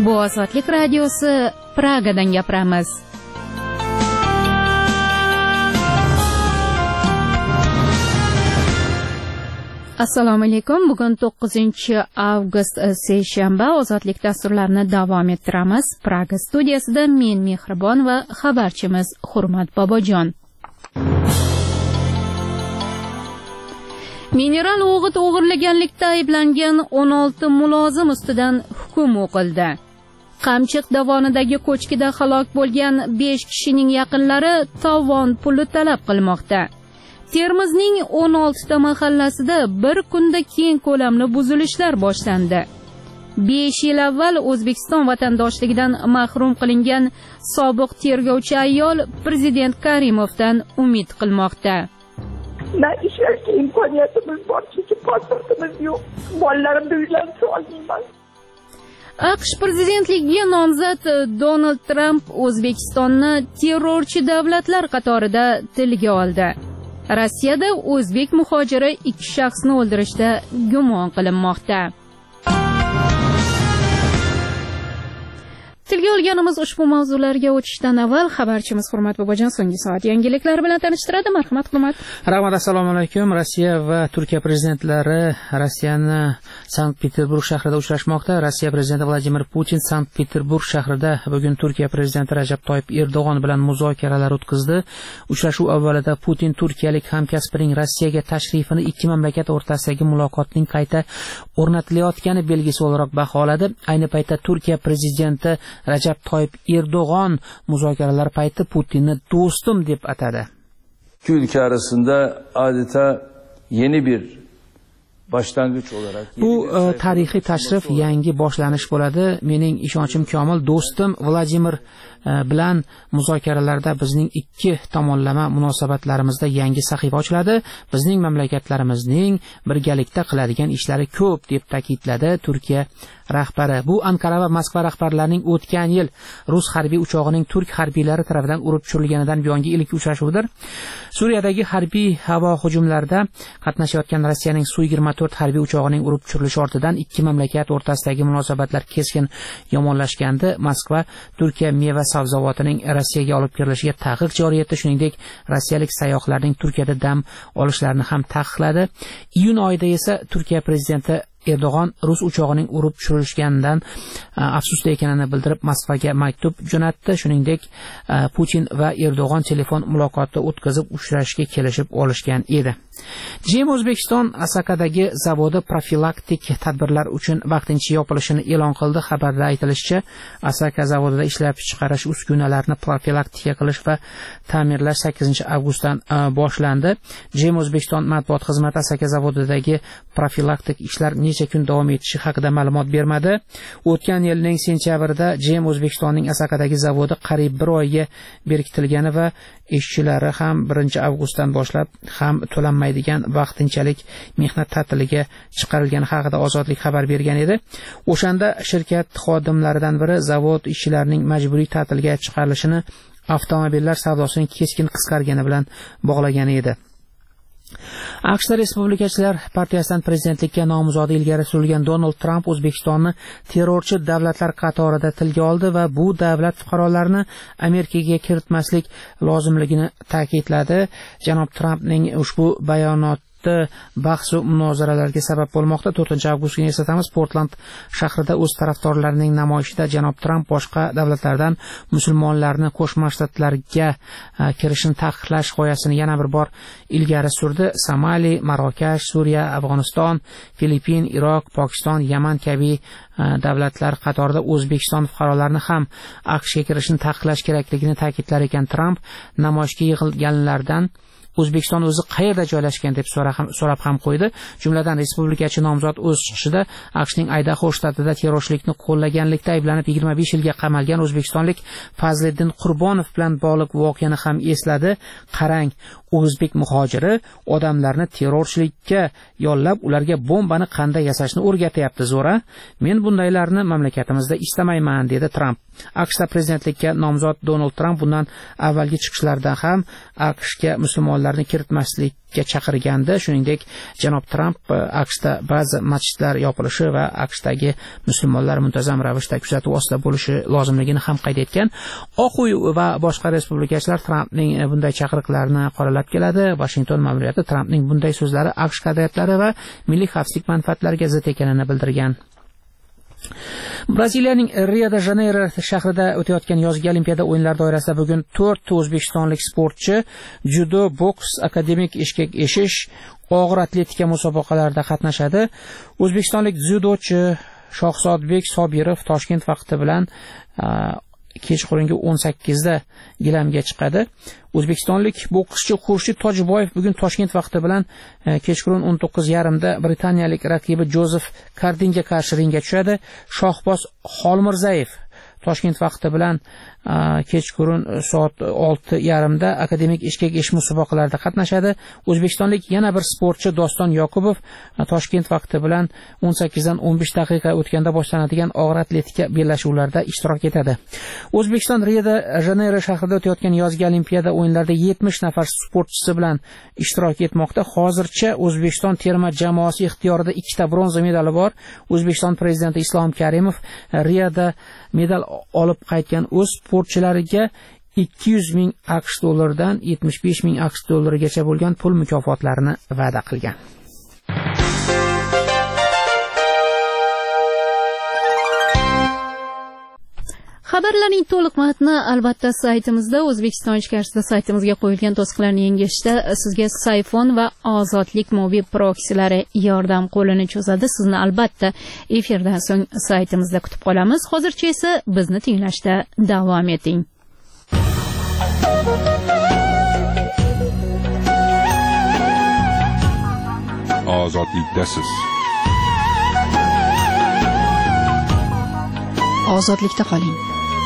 Bu Ozodlik radiosi, Pragadan gapiramiz. Assalomu alaykum. Bugun 9-avgust seshanba. Ozodlik dasturlarini davom ettiramiz. Praga studiyasida men Mehribon va xabarchimiz Hurmat Bobojon. Mineral o'g'it o'g'irlaganlikda ayblangan 16 mulozim ustidan hukm o'qildi. Qamchiq dovonidagi ko'chkida halok bo'lgan 5 kishining yaqinlari tovon puli talab qilmoqda. Termizning 16 ta mahallasida bir kunda keng ko'lamli buzilishlar boshlandi. 5 yil avval O'zbekiston vatandoshligidan mahrum qilingan sobiq tergovchi ayol prezident Karimovdan umid qilmoqda. Ne işlerki imkoniyatimiz var çünkü pasportumuz yok. Bollarımda uylansa olmayman. AQSh prezidentligiga nomzod Donald Trump O'zbekistonni terrorchi davlatlar qatorida tilga oldi. Rossiyada o'zbek muhojiri 2 shaxsni o'ldirishda gumon qilinmoqda. Tilga olganimiz ushbu mavzularga o'tishdan avval xabarchimiz Hurmat Bobojon so'nggi soat yangiliklar bilan tanishtiradi. Marhamat Hurmat. Rahmat, assalomu alaykum. Rossiya va Turkiya prezidentlari Rossiyani Sankt-Peterburg shahrida uchrashmoqda. Rossiya prezidenti Vladimir Putin Sankt-Peterburg shahrida bugun Turkiya prezidenti Rajab Toyyib Erdo'g'on bilan muzokaralar o'tkazdi. Uchrashuv avvalida Putin turkiyalik hamkasbining Rossiyaga tashrifini ikki mamlakat o'rtasidagi muloqotning qayta o'rnatilayotgani belgisi olarak baholadi. Ayni paytda Turkiya prezidenti Rajab Toyyib Erdo'g'on muzokaralar payti Putinni do'stim deb atadi. İki ülke arasında adeta yeni bir başlangıç olarak bu tarixiy tashrif yangi boshlanish bo'ladi. Mening ishonchim komil, do'stim Vladimir bilan muzokaralarda bizning ikki tomonlama munosabatlarimizda yangi sahifa ochiladi. Bizning mamlakatlarimizning birgalikda qiladigan ishlari ko'p deb ta'kidladi Turkiya rahbari. Bu Ankara va Moskva rahbarlarining o'tgan yil rus harbiy uchog'ining turk harbiylari tomonidan urib tushirilganidan buyongi ilk uchrashuvidir. Suriyadagi harbiy havo hujumlarida qatnashayotgan Rossiyaning Su-24 harbiy uchog'ining urib tushirilishi ortidan ikki mamlakat o'rtasidagi munosabatlar keskin yomonlashgandi. Moskva Turkiya meva zavodining Rossiyaga olib kirilishiga taqiq joriy etdi. Shuningdek, rossiyalik sayyohlarning Turkiyada dam olishlarini ham taqiqladi. Iyun oyida esa Turkiya prezidenti Erdo'g'on rus uchog'ining urib tushirilganidan afsusda ekanini bildirib Moskvaga maktub jo'natdi. Shuningdek, Putin va Erdo'g'on telefon muloqoti o'tkazib uchrashishga kelishib olishgan edi. GM O'zbekiston Asakadagi zavodi profilaktik tadbirlar uchun vaqtincha yopilishini e'lon qildi. Xabarda aytilishicha, Asaka zavodida ishlab chiqarish uskunalarini profilaktika qilish va ta'mirlash 8-avgustdan boshlandi. GM O'zbekiston matbuot xizmati Asaka zavodidagi profilaktik ishlar necha kun davom etishi haqida ma'lumot bermadi. O'tgan yilning sentyabrida GM O'zbekistonning Asakadagi zavodi qariyb 1 oyga berkitilgani va ishchilari ham 1-avgustdan boshlab ham to'lanmaydigan vaqtinchalik mehnat ta'tiliga chiqarilgani haqida Ozodlik xabar bergan edi. O'shanda shirkat xodimlaridan biri zavod ishchilarining majburiy ta'tilga chiqarilishini avtomobillar savdosining keskin qisqargani bilan bog'lagan edi. AQSh Respublikachilar partiyasidan prezidentlikka nomzodi ilgari surilgan Donald Trump O'zbekistonni terrorchi davlatlar qatorida tilga oldi va bu davlat fuqarolarini Amerikaga kiritmaslik lozimligini ta'kidladi. Janob Trumpning ushbu bayonoti bahs va munozaralarga sabab bo'lmoqda. 4-avgust kuni eslatamiz, Portland shahrida o'z tarafdorlarining namoyishida janob Trump boshqa davlatlardan musulmonlarni Qo'shma Shtatlarga kirishini taqiqlash g'oyasini yana bir bor ilgari surdi. Somali, Marokash, Suriya, Afg'oniston, Filippin, Iroq, Pokiston, Yaman kabi davlatlar qatorida O'zbekiston fuqarolarini ham AQShga kirishini taqiqlash kerakligini ta'kidlar ekan. Trump namoyishga yig'ilganlardan O'zbekiston o'zi qayerda joylashgan deb so'rab ham qo'ydi. Jumladan respublikachi nomzod o'z chiqishida AQShning Aydaho shtatida terrorchilikni qo'llaganlikda ayblanib 25 yilga qamalgan o'zbekistonlik Fazliddin Qurbonov bilan bog'liq voqeani ham esladi. Qarang, o'zbek muhojiri odamlarni terrorchilikka yollab, ularga bombani qanday yasashni o'rgatyapti zo'ra. Men bundaylarni mamlakatimizda istamayman, dedi Trump. AQShda prezidentlikka nomzod Donald Tramp bundan avvalgi chiqishlarida ham AQShga musulmonlarni kiritmaslikka chaqirgandi. Shuningdek, janob Tramp AQShda ba'zi masjidlar yopilishi va AQShdagi musulmonlar muntazam ravishda kuzatuv ostida bo'lishi lozimligini ham qayd etgan. Oq uy va boshqa respublikachilar Trampning bunday chaqiriqlarini qoralab keladi. Washington ma'muriyati Trampning bunday so'zlari AQSh qadriyatlari va milliy xavfsizlik manfaatlariga zid ekanini bildirgan. Braziliyaning Rio-de-Janeyro shahrida o'tayotgan yozgi olimpiada o'yinlari doirasida bugun 4 o'zbekistonlik sportchi judo, boks, akademik eshkak eshish, og'ir atletika musobaqalarida qatnashadi. O'zbekistonlik dzyudochi Shohzodbek Sobirov Toshkent vaqti bilan kechqurungi 18 da gilamga chiqadi. O'zbekistonlik bokschi Xurshid Tojiboyev bugun Toshkent vaqti bilan kechqurun 19:30 da britaniyalik raqibi Jozef Kardinga qarshi ringga tushadi. Shohboz Xolmirzayev Toshkent vaqti bilan kechqurun soat 6:30 da akademik eshkak esh musobaqalarida qatnashadi. O'zbekistonlik yana bir sportchi Doston Yoqubov Toshkent vaqti bilan 18 dan 15 daqiqa o'tganda boshlanadigan og'ir atletika bellashuvlarida ishtirok etadi. O'zbekiston Rio-de-Janeyro shahrida o'tayotgan yozgi olimpiada o'yinlarida 70 nafar sportchisi bilan ishtirok etmoqda. Hozircha O'zbekiston terma jamoasi ixtiyorida 2 ta bronza medali bor. O'zbekiston prezidenti Islom Karimov Rioda medal olib qaytgan o'z sportchilariga 200 ming AQSh dollaridan 75 ming AQSh dollarigacha bo'lgan pul mukofotlarini va'da qilgan. Xabarlarning to'liq matni albatta saytimizda, O'zbekiston ichkarisida saytimizga qo'yilgan to'siqlarni yengishda sizga Sayfon va Ozodlik mobil proksilari yordam qo'lini cho'zadi. Sizni albatta efirdan so'ng saytimizda kutib qolamiz. Hozircha esa bizni tinglashda davom eting. Ozodlikdasiz. Ozodlikda qoling.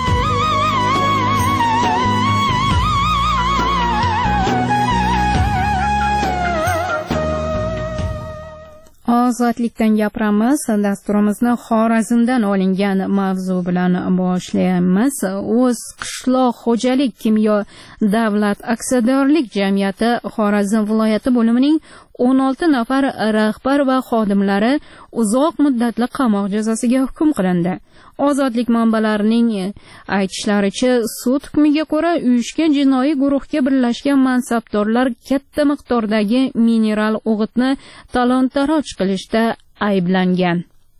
Ozodlikdan gapiramiz. Dasturimizni Xorazmdan olingan mavzu bilan boshlaymiz. O'z qishloq xo'jalik kimyo davlat aksiyadorlik jamiyati Xorazm viloyati bo'limining 16 nafar rahbar va xodimlari uzoq muddatli qamoq jazosiga hukm qilindi. Ozodlik manbalarining aytishlaricha, sud hukmiga ko'ra uyushgan jinoiy guruhga birlashgan mansabdorlar katta miqdordagi mineral o'g'itni talon-taroj qilishda ayblangan.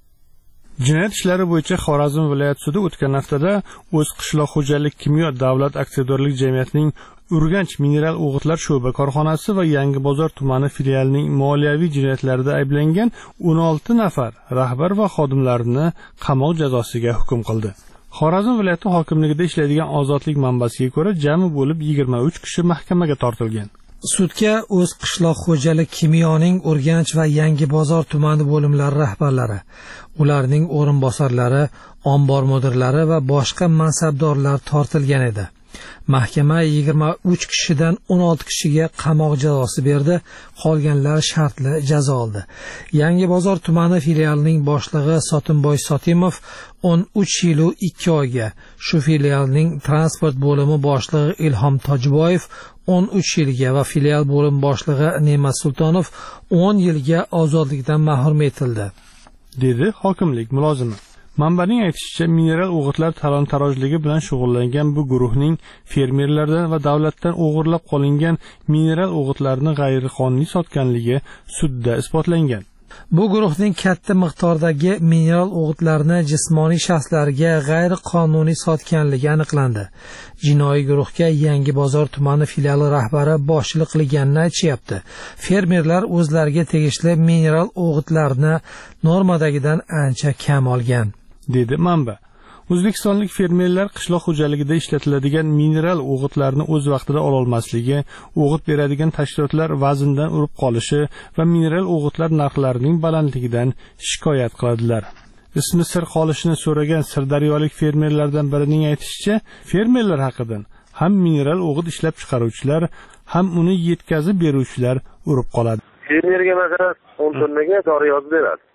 Jinoyat ishlari bo'yicha Xorazm viloyat sudi o'tgan haftada o'z qishloq xo'jalik kimyo davlat aksiyadorlik jamiyatining Urganch mineral o'g'itlar sho'ba korxonasi va Yangi bozor tumani filialining moliyaviy jinoyatlarida ayblangan 16 nafar rahbar va xodimlarini qamoq jazosiga hukm qildi. Xorazm viloyati hokimligida ishlaydigan Ozodlik manbasiga ko'ra jami bo'lib 23 kishi mahkamaga tortilgan. Sudga o'z qishloq xo'jalik kimyoning Urganch va Yangi bozor tumani bo'limlari rahbarlari, ularning o'rinbosarlari, ombor mudirlari va boshqa mansabdorlar tortilgan edi. Mahkama 23 kishidan 16 kishiga qamoq jazosi berdi, qolganlar shartli jazo oldi. Yangi bozor tumani filialining boshlig'i Sotimboy Sotimov 13 yil 2 oyga, shu filialning transport bo'limi boshlig'i Ilhom Tojiboyev 13 yilga va filial bo'lim boshlig'i Ne'mat Sultonov 10 yilga ozodlikdan mahrum etildi, dedi hokimlik mulozimi. Manbaning aytishicha, mineral o'g'itlar talon-tarojligi bilan shug'ullangan bu guruhning fermerlardan va davlatdan o'g'irlab qolingan mineral o'g'itlarni g'ayriqonuniy sotganligi sudda isbotlangan. Bu guruhning katta miqdordagi mineral o'g'itlarni jismoniy shaxslarga g'ayriqonuniy sotganligi aniqlandi. Jinoiy guruhga Yangi bozor tumani filiali rahbari boshchilik qilganini aytishyapti. Fermerlar o'zlariga tegishli mineral o'g'itlarni normadagidan ancha kam olgan, dedi manba. O'zbekistonlik fermerlar qishloq xo'jaligida ishlatiladigan mineral o'g'itlarni o'z vaqtida ola olmasligi, o'g'it beradigan tashkilotlar vazndan urib qolishi va mineral o'g'itlar narxlarining balandligidan shikoyat qiladilar. Ismi sir qolishini so'ragan sirdaryolik fermerlardan birining aytishicha, fermerlar haqidan ham mineral o'g'it ishlab chiqaruvchilar, ham uni yetkazib beruvchilar urib qoladi. Fermerga masalan 10 tonnaga dori yozib beradi.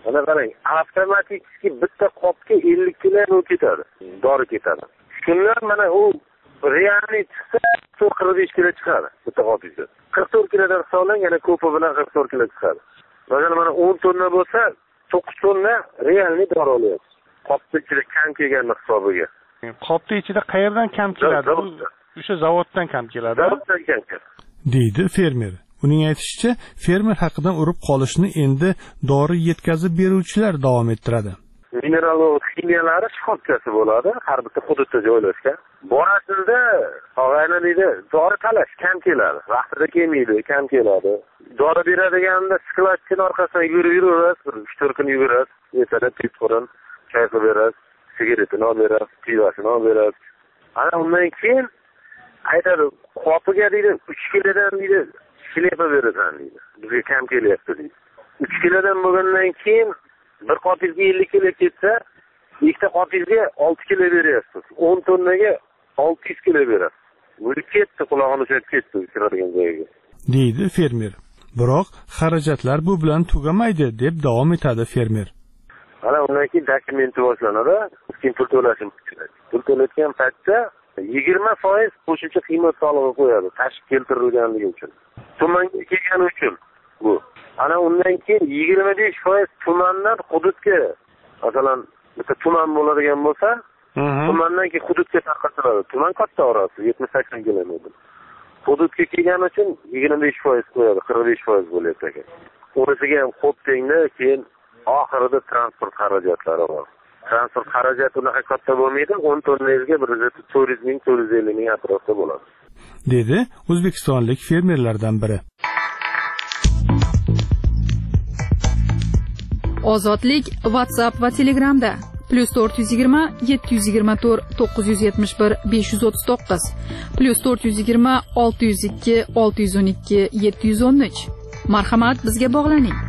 Mana qarang, avtomatik bitta qopga 50 kilo ketadi. Dori ketadi. Shundan mana u realni chiqsa 45 kilo chiqadi bitta qopida. 44 kilodan hisoblang, yana ko'pi bilan 44 kilo chiqadi. Masalan, mana 10 tonna bo'lsa, 9 tonna realni dori olyapsiz. Qopda ichida kam kelgan hisobiga. Qopda ichida qayerdan kam keladi? O'sha zavoddan kam keladi. Zavoddan kam keladi. Deydi fermer. Uning aytishicha, fermer haqidan urib qolishni endi dori yetkazib beruvchilar davom ettiradi. Mineral ximiyalari shoxkasi bo'ladi, har bitta hududda joylashgan. Borasida og'ayna deydi, dori talash kam keladi. Vaqtida kelmaydi, kam keladi. Dori beradiganda skladchining orqasidan yuraverasiz, 3-4 kun yurasiz, ertaga tepqo'rin choy qilib berasiz, sigaretini olib berasiz, pivasini olib berasiz. Ana undan keyin aytadi, qopiga deydi 3 kilodan deydi shlepa berasan deydi. Bizga kam kelyapti deydi. 3 kilodan bo'lgandan keyin bir qopizga 50 kilo ketsa, ikkita qopizga 6 kilo beryapsiz. 10 tonnaga 600 kilo berasiz. Bu ketdi, qulog'ini ushlab ketdi kiradigan joyiga. Deydi fermer. Biroq xarajatlar bu bilan tugamaydi deb davom etadi fermer. Ana undan keyin dokumenti boshlanadi. Keyin pul to'lashim kerak. Pul to'layotgan paytda 20% qo'shimcha qiymat solig'i qo'yadi, tashib keltirilganligi uchun. Tumanga kelgani uchun bu. Ana undan keyin 25% tumandan hududga, masalan, bitta tuman bo'ladigan bo'lsa, tumandan keyin hududga tarqatiladi. Tuman katta orasi 70-80 kilometr. Hududga kelgani uchun 25% qo'yadi, 45% bo'lyapti ekan. Unisiga ham qo'pdingda, keyin oxirida transport xarajatlari bor. Transport xarajati unaqa katta bo'lmaydi, 10 tonnasiga 400 ming, 450 ming atrofida bo'ladi. Dedi o'zbekistonlik fermerlardan biri. Ozodlik WhatsApp va Telegramda +420 724 971 539 +420 602 612 713. Marhamat, bizga bog'laning.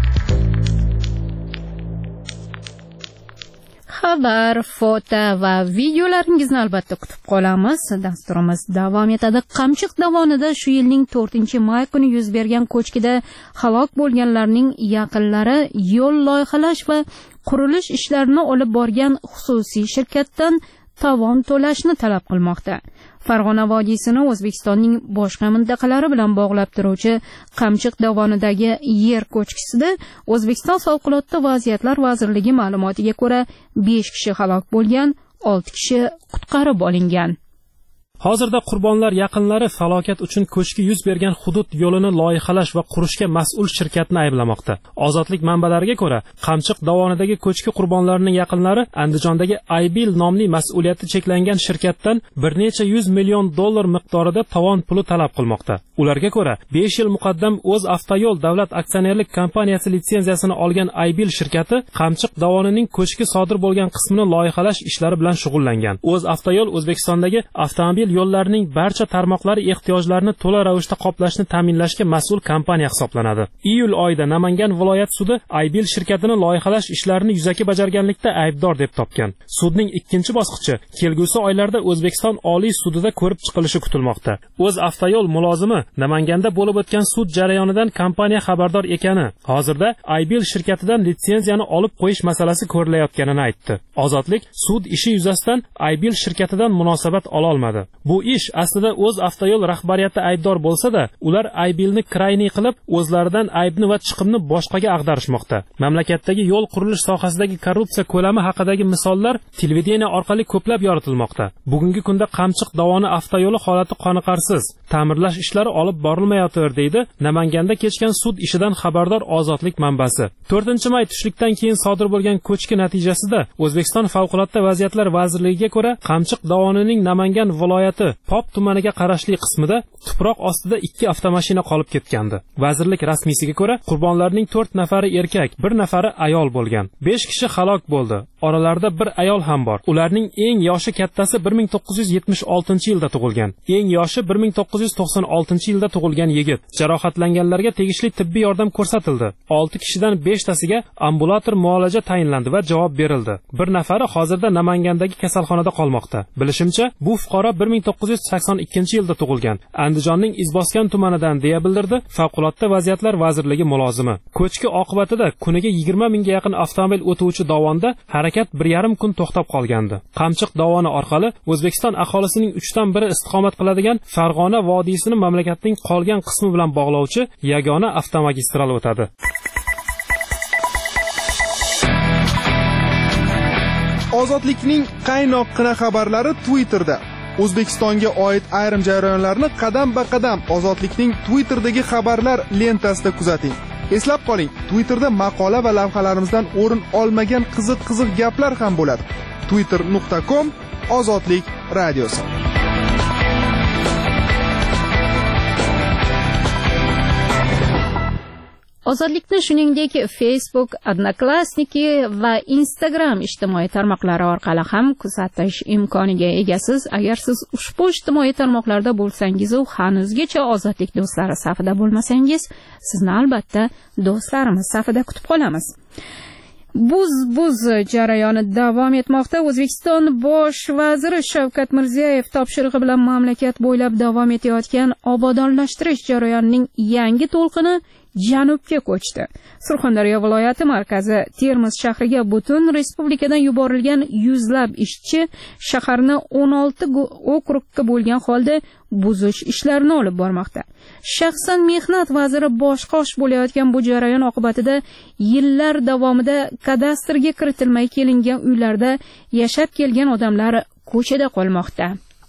Xabar, foto va videolaringizni albatta kutib qolamiz. Dasturimiz davom etadi. Qamchiq dovonida shu yilning 4-may kuni yuz bergan ko'chkida halok bo'lganlarning yaqinlari yo'l loyihalash va qurilish ishlarini olib borgan xususiy shirkatdan tovon to'lashni talab qilmoqda. Farg'ona vodiysini O'zbekistonning boshqa mintaqalari bilan bog'lab turuvchi Qamchiq dovonidagi yer ko'chkisida O'zbekiston Favqulodda vaziyatlar vazirligi ma'lumotiga ko'ra 5 kishi halok bo'lgan, 6 kishi qutqarib olingan. Hozirda qurbonlar yaqinlari falokat uchun ko'chki yuz bergan hudud yo'lini loyihalash va qurishga mas'ul shirkatni ayblamoqda. Ozodlik manbalariga ko'ra, Qamchiq dovonidagi ko'chki qurbonlarining yaqinlari Andijondagi Aybil nomli mas'uliyati cheklangan shirkatdan bir necha $100 million miqdorida tovon puli talab qilmoqda. Ularga ko'ra, 5 yil muqaddam O'z Avtoyo'l davlat aksionerlik kompaniyasi litsenziyasini olgan Aybil shirkati Qamchiq dovonining ko'chki sodir bo'lgan qismini loyihalash ishlari bilan shug'ullangan. O'z Avtoyo'l O'zbekistondagi avtomobil yo'llarining barcha tarmoqlari ehtiyojlarini to'la ravishda qoplashni ta'minlashga mas'ul kompaniya hisoblanadi. Iyul oyida Namangan viloyat sudi Aybil shirkatini loyihalash ishlarini yuzaki bajarganlikda aybdor deb topgan. Sudning ikkinchi bosqichi kelgusi oylarda O'zbekiston Oliy sudida ko'rib chiqilishi kutilmoqda. O'z Avtoyo'l mulozimi Namanganda bo'lib o'tgan sud jarayonidan kompaniya xabardor ekani, hozirda Aybil shirkatidan litsenziyani olib qo'yish masalasi ko'rilayotganini aytdi. Ozodlik sud ishi yuzasidan Aybil shirkatidan munosabat ola olmadi. Bu ish aslida O'z Avtoyo'l rahbariyati aybdor bo'lsa-da, ular Aybilni krayniy qilib, o'zlaridan aybni va chiqimni boshqaga ag'darishmoqda. Mamlakatdagi yo'l qurilish sohasidagi korrupsiya ko'lami haqidagi misollar televideniya orqali ko'plab yoritilmoqda. Bugungi kunda Qamchiq dovoni avtoyo'li holati qoniqarsiz. Ta'mirlash ishlari olib borilmayotir, deydi Namanganda kechgan sud ishidan xabardor Ozodlik manbasi. 4-may tushlikdan keyin sodir bo'lgan ko'chki natijasida O'zbekiston Favqulodda vaziyatlar vazirligiga ko'ra Qamchiq dovonining Namangan viloyati Pop tumaniga qarashli qismida tuproq ostida 2 avtomashina qolib ketgandi. Vazirlik rasmiysiga ko'ra, qurbonlarning 4 nafari erkak, 1 nafari ayol bo'lgan. 5 kishi halok bo'ldi. oralarida bir ayol ham bor. Ularning eng yoshi kattasi 1976-yilda tug'ilgan, eng yoshi 1996-yilda tug'ilgan yigit. Jarohatlanganlarga tegishli tibbiy yordam ko'rsatildi. 6 kishidan 5tasiga ambulator muolaja tayinlandi va javob berildi. Bir nafari hozirda Namangandagi kasalxonada qolmoqda. Bilishimcha, bu fuqaro 1982-yilda tug'ilgan, Andijonning Izboskan tumanidan deya bildirdi Favqulodda vaziyatlar vazirligi mulozimi. Ko'chki oqibatida kuniga 20 mingga yaqin avtomobil o'tuvchi dovonda harakat 1,5 kun to'xtab qolgandi. Qamchiq dovoni orqali O'zbekiston aholisining 3dan 1 istiqomat qiladigan Farg'ona vodiysini mamlakatning qolgan qismi bilan bog'lovchi yagona avtomagistral o'tadi. Ozodlikning qaynoqqina xabarlari Twitterda. O'zbekistonga oid ayrim jarayonlarni qadam-ba-qadam Ozodlikning Twitterdagi xabarlar lentasida kuzating. Eslab qoling, Twitterda maqola va lavhalarimizdan o'rin olmagan qiziq gaplar ham bo'ladi. twitter.com/ozodlik radiosi. Ozodlikni shuningdek Facebook, Odnoklassniki va Instagram ijtimoiy tarmoqlari orqali ham kuzatish imkoniga egasiz. Agar siz ushbu ijtimoiy tarmoqlarda bo'lsangiz u hanuzgacha Ozodlik do'stlari safida bo'lmasangiz, sizni albatta do'stlarimiz safida kutib qolamiz. Buz jarayoni davom etmoqda. O'zbekiston bosh vaziri Shavkat Mirziyoyev topshirig'i bilan mamlakat bo'ylab davom etayotgan obodonlashtirish jarayonining yangi to'lqini janubga ko'chdi. Surxondaryo viloyati markazi Termiz shahriga butun respublikadan yuborilgan yuzlab ishchi shaharni 16 okrugga bo'lgan holda buzish ishlarini olib bormoqda. Shaxsan mehnat vaziri boshqosh bo'layotgan bu jarayon oqibatida yillar davomida kadastrga kiritilmay kelingan uylarda yashab kelgan odamlar ko'chada qolmoqda.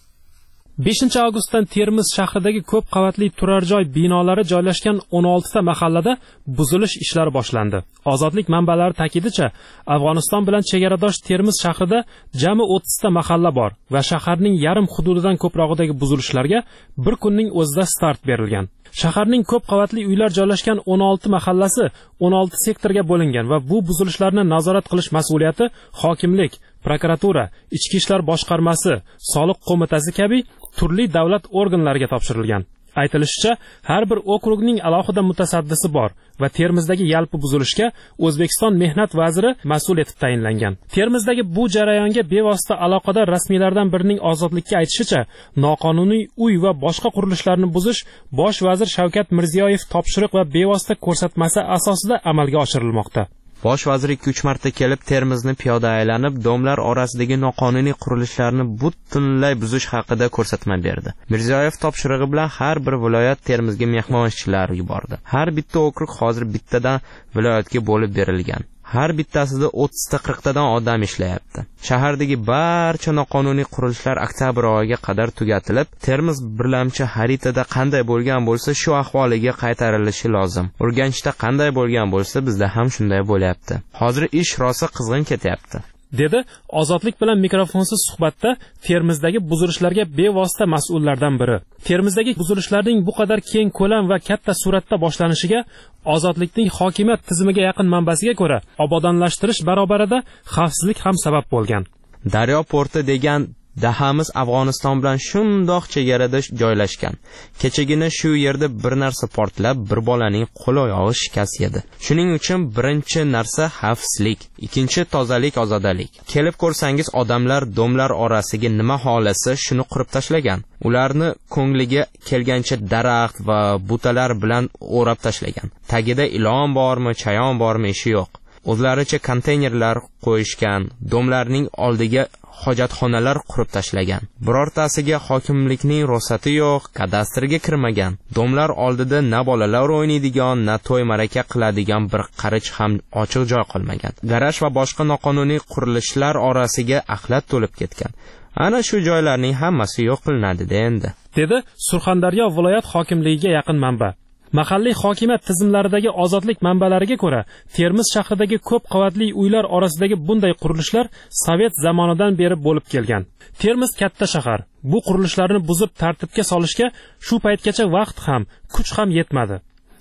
5-avgustdan Termiz shahridagi ko'p qavatli turar joy binolari joylashgan 16 ta mahallada buzilish ishlari boshlandi. Ozodlik manbalari ta'kidicha, Afg'oniston bilan chegaradosh Termiz shahrida jami 30 ta mahalla bor va shaharning yarim hududidan ko'prog'idagi buzilishlarga bir kunning o'zida start berilgan. Shaharning ko'p qavatli uylar joylashgan 16 mahallasi 16 sektorga bo'lingan va bu buzilishlarni nazorat qilish mas'uliyati hokimlik, prokuratura, ichki ishlar boshqarmasi, soliq qo'mitasi kabi turli davlat organlariga topshirilgan. Aytilishicha, har bir okrugning alohida mutasaddisi bor va Termizdagi yalpi buzilishga O'zbekiston mehnat vaziri mas'ul etib tayinlangan. Termizdagi bu jarayonga bevosita aloqador rasmiylardan birining Ozodlikka aytishicha, noqonuniy uy va boshqa qurilishlarni buzish bosh vazir Shavkat Mirziyoyev topshiriq va bevosita ko'rsatmasi asosida amalga oshirilmoqda. Bosh vazir 2-3 marta kelib Termizni piyoda aylanib, domlar orasidagi noqonuniy qurilishlarni butunlay buzish haqida ko'rsatma berdi. Mirziyoyev topshirig'i bilan har bir viloyat Termizga mehmonchilar yubordi. Har bitta okrug hozir bittadan viloyatga bo'lib berilgan. Har bittasida 30 ta 40 tadan odam ishlayapti. Shahardagi barcha noqonuniy qurilishlar oktyabr oyiga qadar tugatilib, Termiz birlamchi xaritada qanday bo'lgan bo'lsa, shu ahvoliga qaytarilishi lozim. Urganchda qanday bo'lgan bo'lsa, bizda ham shunday bo'lyapti. Hozir ish rosa qizg'in ketyapti. dedi Ozodlik bilan mikrofonsiz suhbatda Termizdagi buzilishlarga bevosita mas'ullardan biri. Termizdagi buzilishlarning bu qadar keng ko'lam va katta suratda boshlanishiga Ozodlikning hokimiyat tizimiga yaqin manbasiga ko'ra, obodonlashtirish barobarida xavfsizlik ham sabab bo'lgan. Daryo porti degan dahamiz Afg'oniston bilan shundoq chegarada joylashgan. Kechagina shu yerda bir narsa portlab, bir bolaning qo'l-oyog'i shikast yedi. Shuning uchun birinchi narsa xavfsizlik, ikkinchi tozalik, ozodalik. Kelib ko'rsangiz, odamlar domlar orasiga nima xohlasa shuni qurib tashlagan. Ularni ko'ngliga kelgancha daraxt va butalar bilan o'rab tashlagan. Tagida ilon bormi, chayon bormi ishi yo'q. O'zlaricha konteynerlar qo'yishgan, domlarning oldiga hojatxonalar qurib tashlagan. Birortasiga hokimlikning ruxsati yo'q, kadastrga kirmagan. Domlar oldida na bolalar o'ynaydigan, na to'y maraka qiladigan bir qarich ham ochiq joy qolmagan. Garaj va boshqa noqonuniy qurilishlar orasiga axlat to'lib ketgan. Ana shu joylarning hammasi yo'q qilinadi endi, dedi Surxondaryo viloyat hokimligiga yaqin manba. Mahalliy hokimiyat tizimlaridagi Ozodlik manbalariga ko'ra, Termiz shahridagi ko'p qavatli uylar orasidagi bunday qurilishlar Sovet zamonidan beri bo'lib kelgan. Termiz katta shahar. Bu qurilishlarni buzib tartibga solishga shu paytgacha vaqt ham, kuch ham yetmadi.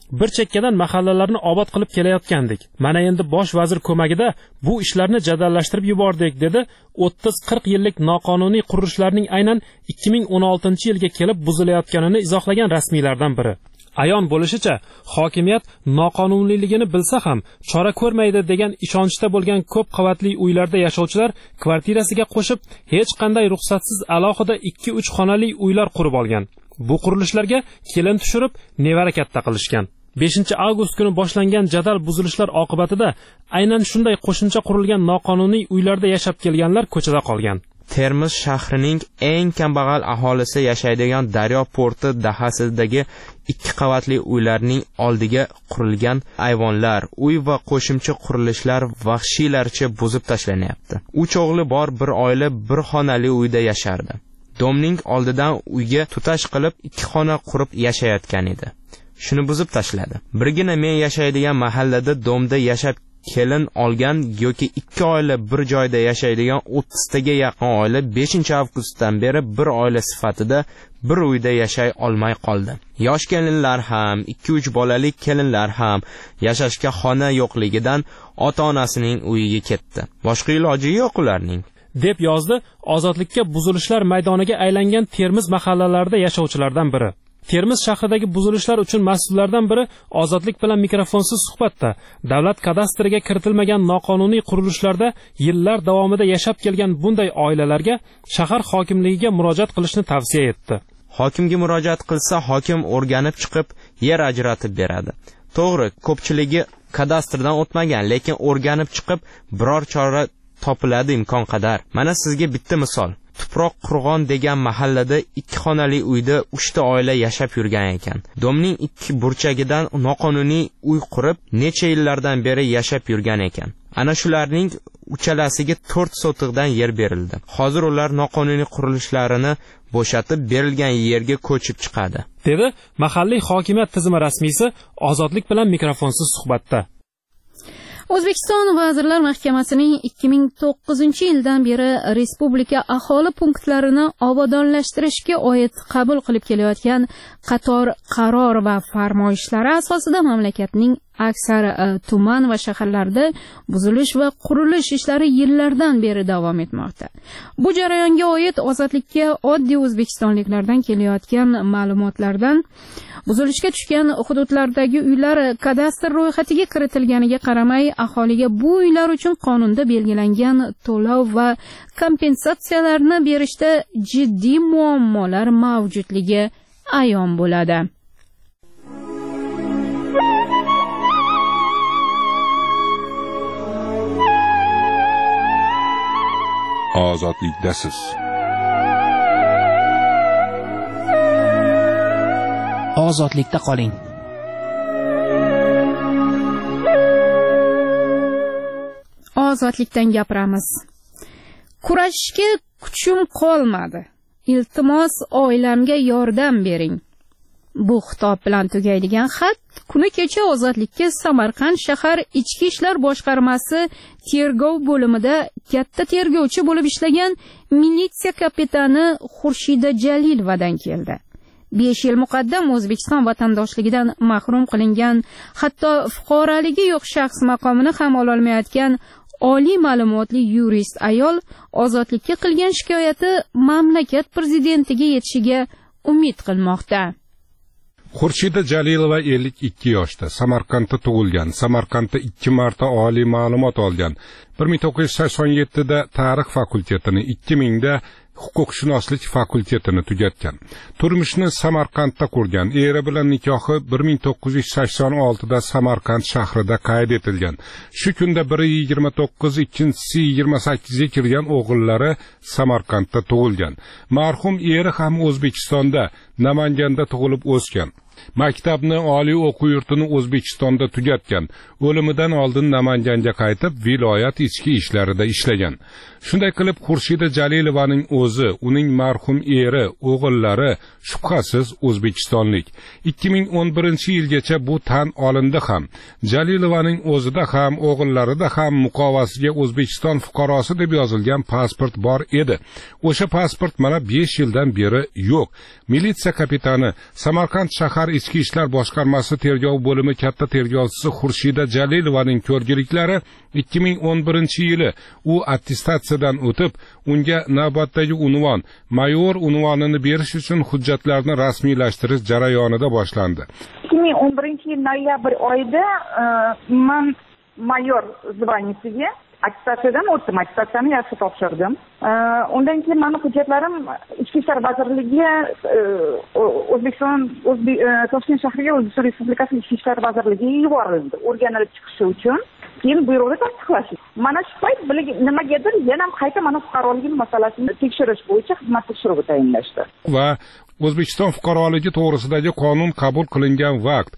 bir chekkadan mahallalarni obod qilib kelayotgandik. Mana endi bosh vazir ko'magida bu ishlarni jadallashtirib yubordik, dedi 30-40 yillik noqonuniy qurilishlarning aynan 2016-yilga kelib buzilayotganini izohlagan rasmiylardan biri. Ayon bo'lishicha, hokimiyat noqonuniyligini bilsa ham chora ko'rmaydi degan ishonchda bo'lgan ko'p qavatli uylarda yashovchilar kvartirasiga qo'shib hech qanday ruxsatsiz alohida 2-3 xonali uylar qurib olgan. Bu qurilishlarga kelin tushirib, nevara katta qilishgan. 5-avgust kuni boshlangan jadal buzilishlar oqibatida aynan shunday qo'shimcha qurilgan noqonuniy uylarda yashab kelganlar ko'chada qolgan. Termiz shahrining eng kambag'al aholisi yashaydigan Daryo porti dahasidagi 2 qavatli uylarning oldiga qurilgan ayvonlar, uy va qo'shimcha qurilishlar vahshiylarcha buzib tashlanyapti. 3 o'g'li bor bir oila bir xonali uyda yashardi. Domning oldidan uyga tutash qilib 2 xona qurib yashayotgan edi. Shuni buzib tashladi. Birgina men yashaydigan mahallada domda yashab kelin olgan yoki 2 oila bir joyda yashaydigan 30 taga yaqin oila 5-avgustdan beri bir oila sifatida bir uyda yashay olmay qoldi. Yosh kelinlar ham, 2-3 bolali kelinlar ham yashashga xona yo'qligidan ota-onasining uyiga ketdi. Boshqa iloji yo'q ularning, deb yozdi Ozodlikka buzilishlar maydoniga aylangan Termiz mahallalarida yashovchilardan biri. Termiz shahridagi buzilishlar uchun mas'ullardan biri Ozodlik bilan mikrofonsiz suhbatda davlat kadastriga kiritilmagan noqonuniy qurilishlarda yillar davomida yashab kelgan bunday oilalarga shahar hokimligiga murojaat qilishni tavsiya etdi. Hokimga murojaat qilsa, hokim o'rganib chiqib yer ajratib beradi. To'g'ri, ko'pchiligi kadastrdan o'tmagan, lekin o'rganib chiqib biror chora topiladi imkon qadar. Mana sizga bitta misol. Tuproq Qurg'on degan mahallada 2 xonali uyda 3 ta oila yashab yurgan ekan. Domning 2 burchagidan noqonuniy uy qurib, necha yillardan beri yashab yurgan ekan. Ana shularning uchalasiga 4 sotiqdan yer berildi. Hozir ular noqonuniy qurilishlarini bo'shatib berilgan yerga ko'chib chiqadi, dedi mahalliy hokimiyat tizimi rasmiysi Ozodlik bilan mikrofonsiz suhbatda. O'zbekiston Vazirlar Mahkamasining 2009-yildan beri respublika aholi punktlarini obodonlashtirishga oid qabul qilib kelayotgan qator qaror va farmoyishlari asosida mamlakatning aksar tuman va shaharlarda buzilish va qurilish ishlari yillardan beri davom etmoqda. Bu jarayonga oid Ozodlikka oddiy o'zbekistonliklardan kelayotgan ma'lumotlardan buzilishga tushgan hududlardagi uylar kadastr ro'yxatiga kiritilganiga qaramay, aholiga bu uylar uchun qonunda belgilangan to'lov va kompensatsiyalarni berishda jiddiy muammolar mavjudligi ayon bo'ladi. Ozodlikdasiz. Ozodlikda qoling. Ozodlikdan gapiramiz. Kurashishga kuchim qolmadi. Iltimos, oilamga yordam bering. Bu xitob bilan tugaydigan xat kuni kecha Ozodlikka Samarqand shahar ichki ishlar boshqarmasi tergov bo'limida katta tergovchi bo'lib ishlagan militsiya kapitani Xurshida Jalilovadan keldi. 5 yil muqaddam O'zbekiston vatandoshligidan mahrum qilingan, hatto fuqaroligi yo'q shaxs maqomini ham ola olmayotgan oliy ma'lumotli yurist ayol Ozodlikka qilgan shikoyati mamlakat prezidentiga yetishiga umid qilmoqda. Xurshida Jalilova 52 yoshda, Samarqandda tug'ilgan, Samarqandda 2 marta oliy ma'lumot olgan. 1987 da tarix fakultetini, 2000 da huquqshunoslik fakultetini tugatgan. Turmushni Samarqandda qurgan. Eri bilan nikohi 1986 da Samarqand shahrida qayd etilgan. Shu kunda biri 29, ikkinchisi 28 ga kirgan o'g'illari Samarqandda tug'ilgan. Marhum eri ham O'zbekistonda, Namanganda tug'ilib o'sgan. Maktabni, oliy o'quv yurtini O'zbekistonda tugatgan. O'limidan oldin Namanganga qaytib, viloyat ichki ishlarida ishlagan. Shunday qilib, Xurshida Jalilovaning o'zi, uning marhum eri, o'g'illari shubhasiz O'zbekistonlik. 2011-yilgacha bu tan olindi ham. Jalilovaning o'zida ham, o'g'illarida ham muqovasiga O'zbekiston fuqarosi deb yozilgan pasport bor edi. O'sha pasport mana 5 yildan beri yo'q. Militsiya kapitani Samarqand shahar shahar ichki ishlar boshqarmasi tergov bo'limi katta tergovchisi Xurshida Jalilovaning ko'rgiliklari 2011-yili u attestatsiyadan o'tib, unga navbatdagi unvon, mayor unvonini berish uchun hujjatlarni rasmiylashtirish jarayonida boshlandi. 2011-yil noyabr oyida men mayor zvaniyasiga attestatsiyadan o'tdim, attestatsiyani yaxshi topshirdim. Undan keyin meni hujjatlarim Ichki ishlar vazirligiga Toshkent shahriga O'zbekiston Respublikasi Ichki ishlar vazirligiga yuborildi, o'rganilib chiqishi uchun. Keyin buyruqni tasdiqlash. Mana shu payt nimagadir yana ham qayta mana fuqaroligim masalasini tekshirish bo'yicha xizmat tekshiruvi tayinlashdi. Va O'zbekiston fuqaroligi to'g'risidagi qonun qabul qilingan vaqt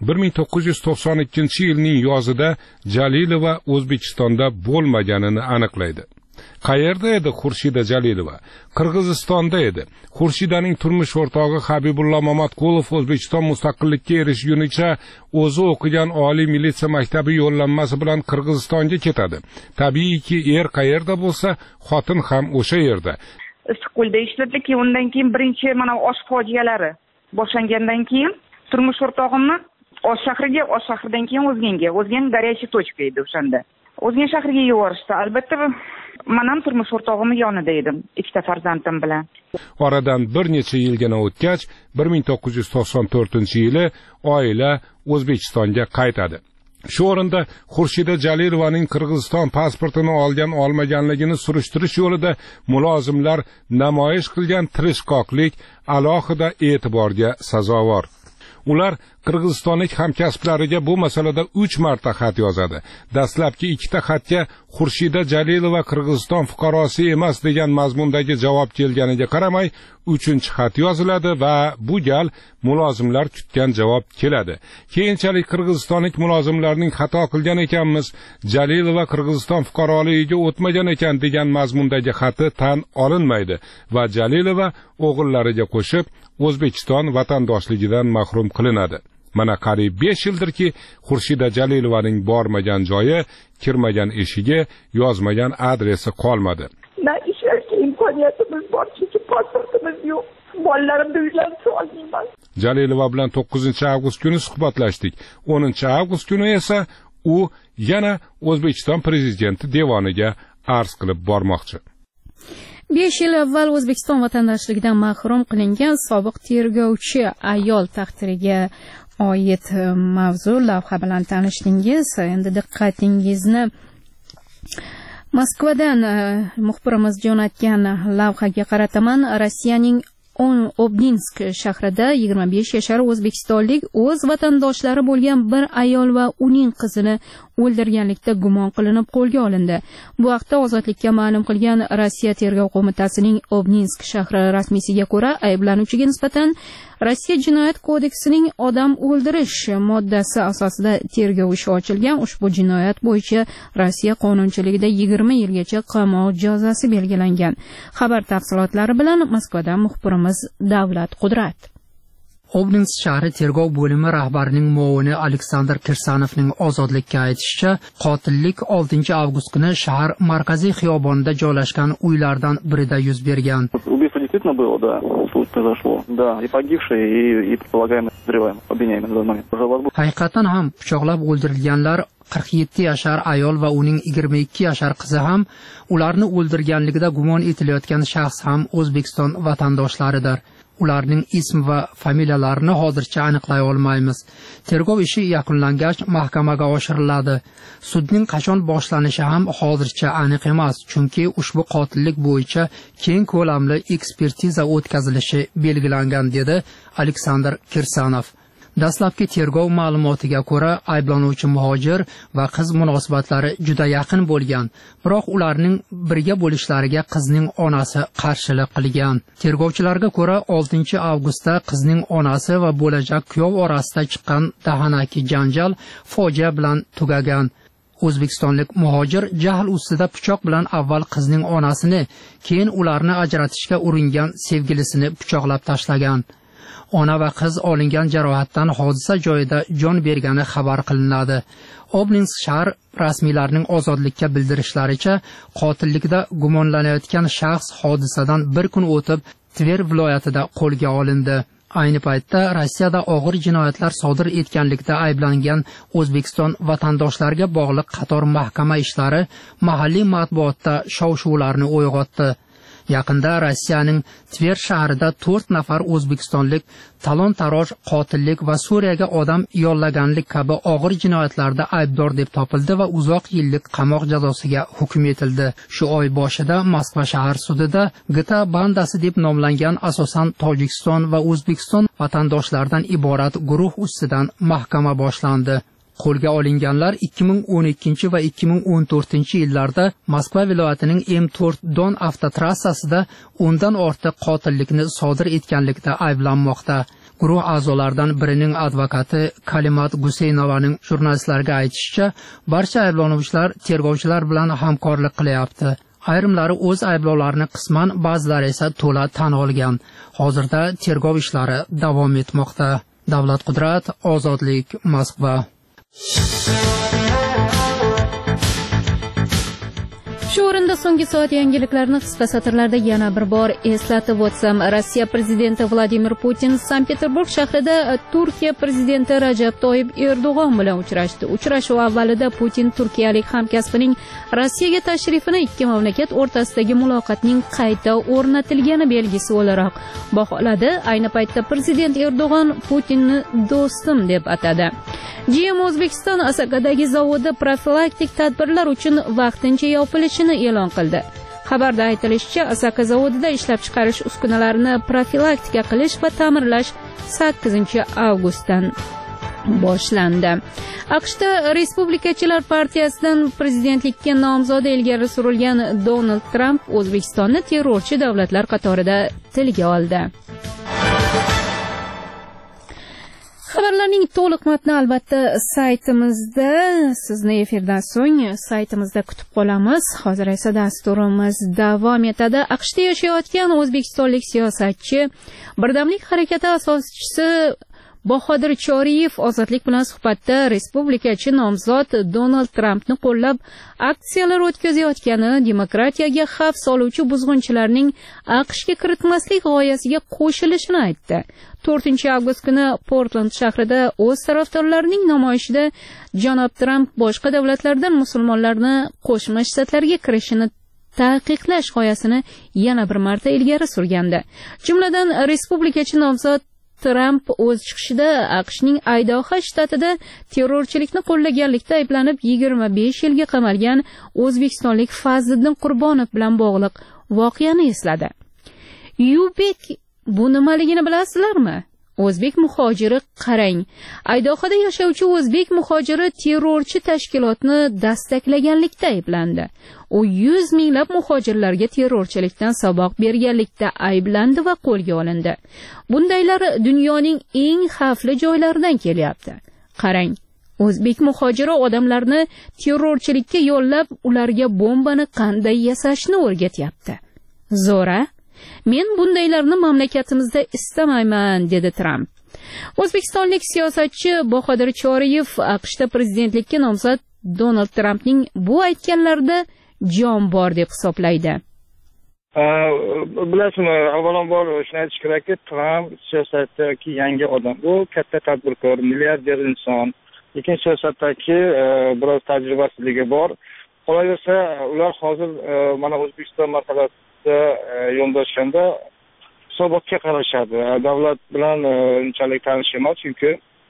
1992-yilning yozida Jalilova O'zbekistonda bo'lmaganini aniqlaydi. Qayerda edi Xurshida Jalilova? Qirg'izistonda edi. Xurshidaning turmush o'rtog'i Habibullo Mamatqulov O'zbekiston mustaqillikka erishgunicha o'zi o'qigan oliy militsiya maktabi yo'llanmasi bilan Qirg'izistonga ketadi. Tabiiyki, qayerda bo'lsa, xotin ham o'sha yerda. Issiqko'lda ishladik, undan keyin birinchi mana osh fojialari boshlangandan keyin turmush o'rtog'imni Osh shahridan keyin O'zgan горячий точка edi o'shanda. O'zgan shahriga yuborishdi. Albatta, men ham turmush o'rtog'imning yonida edim, ikkita farzandim bilan. Oradan bir necha yilgina o'tgach, 1994-yili oila O'zbekistonga qaytadi. Shu o'rinda Xurshida Jalilovaning Qirg'iziston pasportini olmaganligini surishtirish yo'lida mulozimlar namoyish qilgan tirishqoqlik alohida e'tiborga sazovor. Ular Qirg'izistonlik hamkasblariga bu masalada 3 marta xat yozadi. Dastlabki 2ta xatga Xurshida Jalilova Qirg'iziston fuqarosi emas degan mazmundagi javob kelganiga qaramay, 3-xat yoziladi va bu gal mulozimlar kutgan javob keladi. Keyinchalik qirg'izistonlik mulozimlarning xato qilgan ekanmiz, Jalilova Qirg'iziston fuqaroligiga o'tmagan ekan degan mazmundagi xati tan olinmaydi va Jalilova o'g'illariga qo'shib O'zbekiston vatandoshligidan mahrum qilinadi. Mana qariyb 5 yildirki, Xurshida Jalilovaning bormagan joyi, kirmagan eshigi, yozmagan adresi qolmadi. Na ishlashga imkoniyatimiz bor, chunki pasportimiz yo'q. Bolalarimni uylantirib olmayman. Jalilova bilan 9-avgust kuni suhbatlashdik. 10-avgust kuni esa u yana O'zbekiston prezidenti devoniga arz qilib bormoqchi. 5 yil avval O'zbekiston vatandoshligidan mahrum qilingan sobiq tergovchi ayol taqdiriga oid mavzu lavha bilan tanishdingiz. Endi diqqatingizni Moskvadan muxbirimiz jo'natgan lavhaga qarataman. Rossiyaning Obninsk shahrida 25 yashar o'zbekistonlik o'z vatandoshlari bo'lgan bir ayol va uning qizini o'ldirganlikda gumon qilinib qo'lga olindi. Bu haqda Ozodlikka ma'lum qilgan Rossiya tergov qo'mitasining Obninsk shahri rasmiysiga ko'ra, ayblanuvchiga nisbatan Rossiya jinoyat kodeksining odam o'ldirish moddasi asosida tergov ishi ochilgan. Ushbu jinoyat bo'yicha Rossiya qonunchiligida 20 yilgacha qamoq jazosi belgilangan. Xabar tafsilotlari bilan Moskvadan muxbirimiz Davlat Qudrat. Obninsk shahri tergov bo'limi rahbarining muovini Aleksandr Kirsanovning Ozodlikka aytishicha, qotillik 6-avgust kuni shahar markaziy xiyobonida joylashgan uylardan birida yuz bergan. Убийство действительно было, да, тут произошло. Да, и погибшие, и предполагаемые подозреваемые, обвиняемые на данный момент. Haqiqatan ham pichoqlab o'ldirilganlar 47 yashar ayol va uning 22 yashar qizi ham, ularni o'ldirganligida gumon etilayotgan shaxs ham O'zbekiston vatandoshlaridir. Ularning ism va familiyalarini hozircha aniqlay olmaymiz. Tergov ishi yakunlangach mahkamaga oshiriladi. Sudning qachon boshlanishi ham hozircha aniq emas, chunki ushbu qotillik bo'yicha keng ko'lamli ekspertiza o'tkazilishi belgilangan, dedi Aleksandr Kirsanov. Dastlabki tergov ma'lumotiga ko'ra, ayblanuvchi muhojir va qiz munosabatlari juda yaqin bo'lgan, biroq ularning birga bo'lishlariga qizning onasi qarshilik qilgan. Tergovchilarga ko'ra, 6-avgustda qizning onasi va bo'lajak kuyov orasida chiqqan dahanaki janjal fojia bilan tugagan. O'zbekistonlik muhojir jahl ustida pichoq bilan avval qizning onasini, keyin ularni ajratishga uringan sevgilisini pichoqlab tashlagan. Ona va qiz olingan jarohatdan hodisa joyida jon bergani xabar qilinadi. Obninsk shahar rasmiylarining Ozodlikka bildirishlaricha, qotillikda gumonlanayotgan shaxs hodisadan bir kun o'tib Tver viloyatida qo'lga olindi. Ayni paytda Rossiyada og'ir jinoyatlar sodir etganlikda ayblangan O'zbekiston vatandoshlarga bog'liq qator mahkama ishlari mahalliy matbuotda shov-shuvlarni uyg'otdi. Yaqinda Rossiyaning Tver shahrida 4 nafar o'zbekistonlik talon-taroj, qotillik va Suriyaga odam yollaganlik kabi og'ir jinoyatlarda aybdor deb topildi va uzoq yillik qamoq jazosiga hukm etildi. Shu oy boshida Moskva shahar sudida GTA bandasi deb nomlangan asosan Tojikiston va O'zbekiston vatandoshlaridan iborat guruh ustidan mahkama boshlandi. Qo'lga olinganlar 2012 va 2014 yillarda Moskva viloyatining M4 Don avtotrassasida o'ndan ortiq qotillikni sodir etganlikda ayblanmoqda. Guruh a'zolaridan birining advokati Kalimat Guseynovaning jurnalistlarga aytishicha, barcha ayblanuvchilar tergovchilar bilan hamkorlik qilyapti. Ayrimlari o'z ayblovlarini qisman, ba'zilari esa to'la tan olgan. Hozirda tergov ishlari davom etmoqda. Davlat Qudrat, Ozodlik, Moskva. Shu o'rinda so'nggi soat yangiliklarni qisqa satrlarda yana bir bor eslatib o'tsam, Rossiya prezidenti Vladimir Putin Sankt-Peterburg shahrida Turkiya prezidenti Rajab Toyyib Erdo'g'on bilan uchrashdi. Uchrashuv avvalida Putin turkiyalik hamkasbining Rossiyaga tashrifini ikki mamlakat o'rtasidagi muloqotning qayta o'rnatilgani belgisi o'laroq baholadi. Ayni paytda prezident Erdo'g'on Putinni do'stim deb atadi. GM O'zbekiston Asakadagi zavodi profilaktik tadbirlar uchun vaqtincha yopilishini e'lon qildi. Xabarda aytilishicha, Asaka zavodida ishlab chiqarish uskunalarini profilaktika qilish va ta'mirlash 8-avgustdan boshlandi. AQShda Respublikachilar partiyasidan prezidentlikka nomzodi ilgari surilgan Donald Trump O'zbekistonni terrorchi davlatlar qatorida tilga oldi. Xabarlarning to'liq matni albatta saytimizda, sizni efirdan so'ng saytimizda kutib qolamiz. Hozir esa dasturimiz davom etadi. AQShda yashayotgan o'zbekistonlik siyosatchi, Birdamlik harakati asoschisi Bahodir Choriyev ozodlik bilan suhbatda respublikachi nomzod Donald Trampni qo'llab aksiyalar o'tkazayotgani, demokratiyaga xavf soluvchi buzg'unchilarning AQShga kiritmaslik g'oyasiga qo'shilishini aytdi. 4-avgust kuni Portland shahrida o'z tarafdorlarining namoyishida janob Tramp boshqa davlatlardan musulmonlarni Qo'shma Shtatlarga kirishini taqiqlash g'oyasini yana bir marta ilgari surgandi. Jumladan, respublikachi nomzod Tramp o'z chiqishida AQShning Aydaho shtatida terrorchilikni qo'llaganlikda ayblanib 25 yilga qamalgan o'zbekistonlik Fazliddin Qurbonov bilan bog'liq voqeani esladi. Yubek bu nimaligini bilasizlarmi? O'zbek muhojiri qarang. Aydahoda yashovchi o'zbek muhojiri terrorchi tashkilotni dastaklaganlikda ayblandi. U 100 minglab muhojirlarga terrorchilikdan saboq berganlikda ayblandi va qo'lga olindi. Bundaylar dunyoning eng xavfli joylaridan kelyapti. Qarang, o'zbek muhojiri odamlarni terrorchilikka yo'llab, ularga bombani qanday yasashni o'rgatyapti. Zo'ra? Men bundaylarni mamlakatimizda istamayman, dedi Tramp. O'zbekistonlik siyosatchi Bahodir Choriyev AQShda prezidentlikka nomzod Donald Trampning bu aytganlarida jon bor deb hisoblaydi. Bilasizmi, avvalambor shuni aytish kerakki, Tramp siyosatdagi yangi odam. U katta tadbirkor, milliarder inson, lekin siyosatdagi biroz tajribasizligi bor. Qolaversa, ular hozir mana O'zbekiston masalasida yondashganda hisobotga qarashadi. Davlat bilan unchalik tanish emas, chunki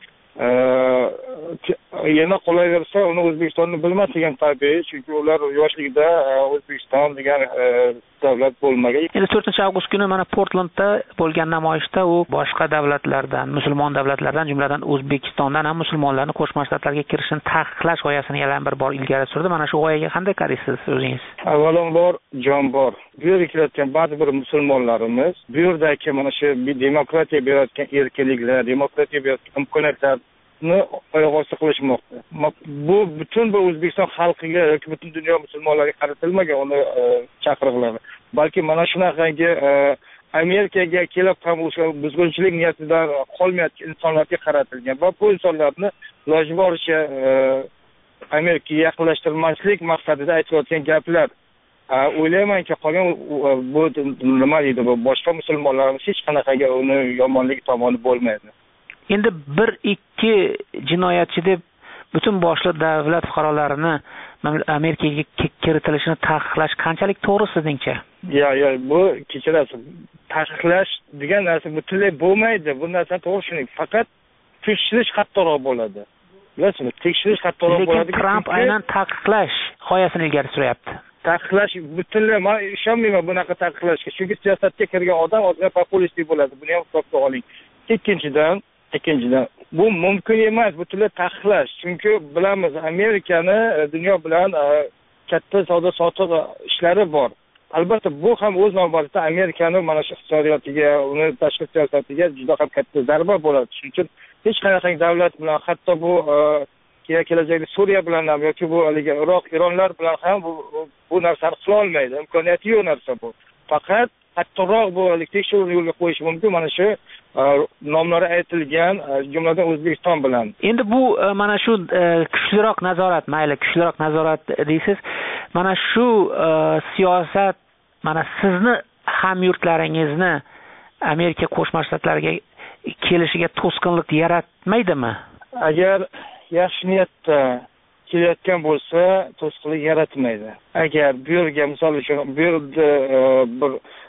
yana qolaversa uni O'zbekistonni bilmasligan tabiiy, chunki ular yoshligida O'zbekiston degan davlat bo'lmagan. Endi 4-avgust kuni mana Portlandda bo'lgan namoyishda u boshqa davlatlardan, musulmon davlatlardan, jumladan O'zbekistondan ham musulmonlarni Qo'shma Shtatlarga kirishini taqiqlash g'oyasini yana bir bor ilgari surdi. Mana shu g'oyaga qanday qaraysiz o'zingiz? Avvalambor jon bor. Bu yerga kelayotgan ba'zi bir musulmonlarimiz bu yerdagi mana shu demokratiya berayotgan erkinliklar, demokratiya berayotgan imkoniyatlar oyoq osti qilishmoqda. Bu butun bir O'zbekiston xalqiga yoki butun dunyo musulmonlariga qaratilmagan uni chaqiriqlari. Balki mana shunaqangi Amerikaga kelib ham o'sha buzg'unchilik niyatidan qolmayotgan insonlarga qaratilgan va bu insonlarni iloji boricha Amerikaga yaqinlashtirmaslik maqsadida aytayotgan gaplar. o'ylaymanki qolgan bu nima deydi, bu boshqa musulmonlarimiz hech qanaqaga uni yomonlik tomoni bo'lmaydi. Endi 1-2 jinoyatchi deb butun boshli davlat fuqarolarini Amerikaga kiritilishini taqiqlash qanchalik to'g'ri sizningcha? Yo, bu kechirasiz. Taqiqlash degan narsa butunlay bo'lmaydi. Bu narsa to'g'ri shuning. Faqat tekshirish qattiqroq bo'ladi. Bilasizmi? Tekshirish qattiqroq bo'ladi. Lekin Trump aynan taqiqlash g'oyasini ilgari suryapti. Taqiqlash butunlay, men ishonmayman bunaqa taqiqlashga. Chunki siyosatga kirgan odam ozgina populistik bo'ladi. Buni ham hisobga oling. Ikkinchidan, bu mumkin emas butunlay taqiqlash. Chunki bilamiz, Amerikani dunyo bilan katta savdo-sotiq ishlari bor. Albatta bu ham o'z navbatida Amerikani mana shu iqtisodiyotiga, uni tashqi siyosatiga juda ham katta zarba bo'ladi. Shuning uchun hech qanaqa davlat bilan, hatto bu kelajakda Suriya bilan ham yoki bu Iroq, Ironlar bilan ham bu narsani qila olmaydi. Imkoniyati yo'q narsa bu. Faqat qattiqroq bu tekshiruvni yo'lga qo'yish mumkin mana shu nomlari aytilgan, jumladan O'zbekiston bilan. Endi bu mana shu kuchliroq nazorat, mayli kuchliroq nazorat deysiz, mana shu siyosat mana sizni hamyurtlaringizni Amerika Qo'shma Shtatlariga kelishiga to'sqinlik yaratmaydimi? Agar yaxshi niyatda kelayotgan bo'lsa, to'sqinlik yaratmaydi. Agar bu yerga, misol uchun, bu yerda bir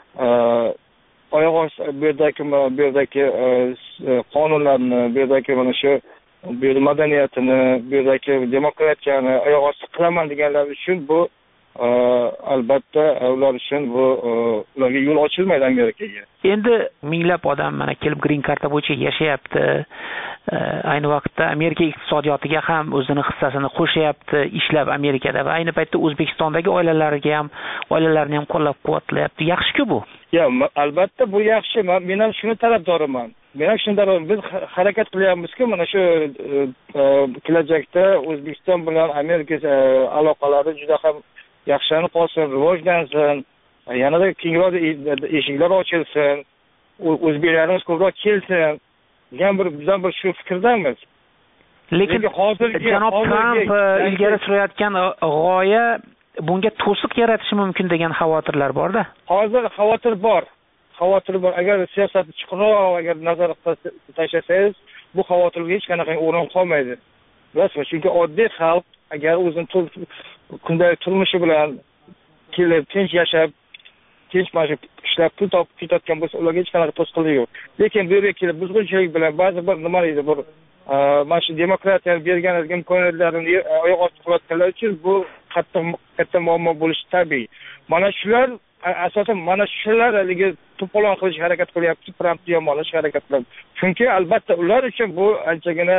oyoq bu yerdagi qonunlarni, bu yerdagi mana shu madaniyatini, bu yerdagi demokratiyani oyoq osti qilaman deganlar uchun bu albatta ular uchun bu ularga yo'l ochilmaydi Amerikaga. Endi minglab odam mana kelib green karta bo'yicha yashayapti. Ayni vaqtda Amerika iqtisodiyotiga ham o'zini hissasini qo'shyapti, ishlab Amerikada va ayni paytda O'zbekistondagi oilalarni ham qo'llab-quvvatlayapti. Yaxshi-ku bu. Ya, albatta bu yaxshi. Men ham shuni tarafdoriman. Biz harakat qilyapmizki, mana shu kelajakda O'zbekiston bilan Amerika aloqalari juda ham yaxshilanib qolsin, rivojlansin, yanada kengroq eshiklar ochilsin, o'zbeklarimiz ko'proq kelsin. Bizdan bir shu fikrdamiz. Lekin hozir janob Tramp ilgari surayotgan g'oya bunga to'siq yaratishi mumkin degan xavotirlar bor-da. Hozir xavotir bor. Agar siyosatni chuqurroq agar nazorat tashlasangiz, bu xavotirga hech qanaqa o'rin qolmaydi. Bilasizmi? Chunki oddiy xalq agar o'zini kundalik turmushi bilan kelib, tinch yashab, tinch mashq ishlab, pul topib ketayotgan bo'lsa, ularga hech qanaqa to'sqinlik yo'q. Lekin bu yerga kelib, buzg'unchilik bilan ba'zi bir nima deydi, mana shu demokratiyani bergan imkoniyatlarini oyoq osti qilayotganlar uchun bu katta muammo bo'lishi tabiiy. Mana shular asosan haligi to'polon qilish harakat qilyapti, Trampni yomonlashga harakat qiladi. Chunki albatta ular uchun bu anchagina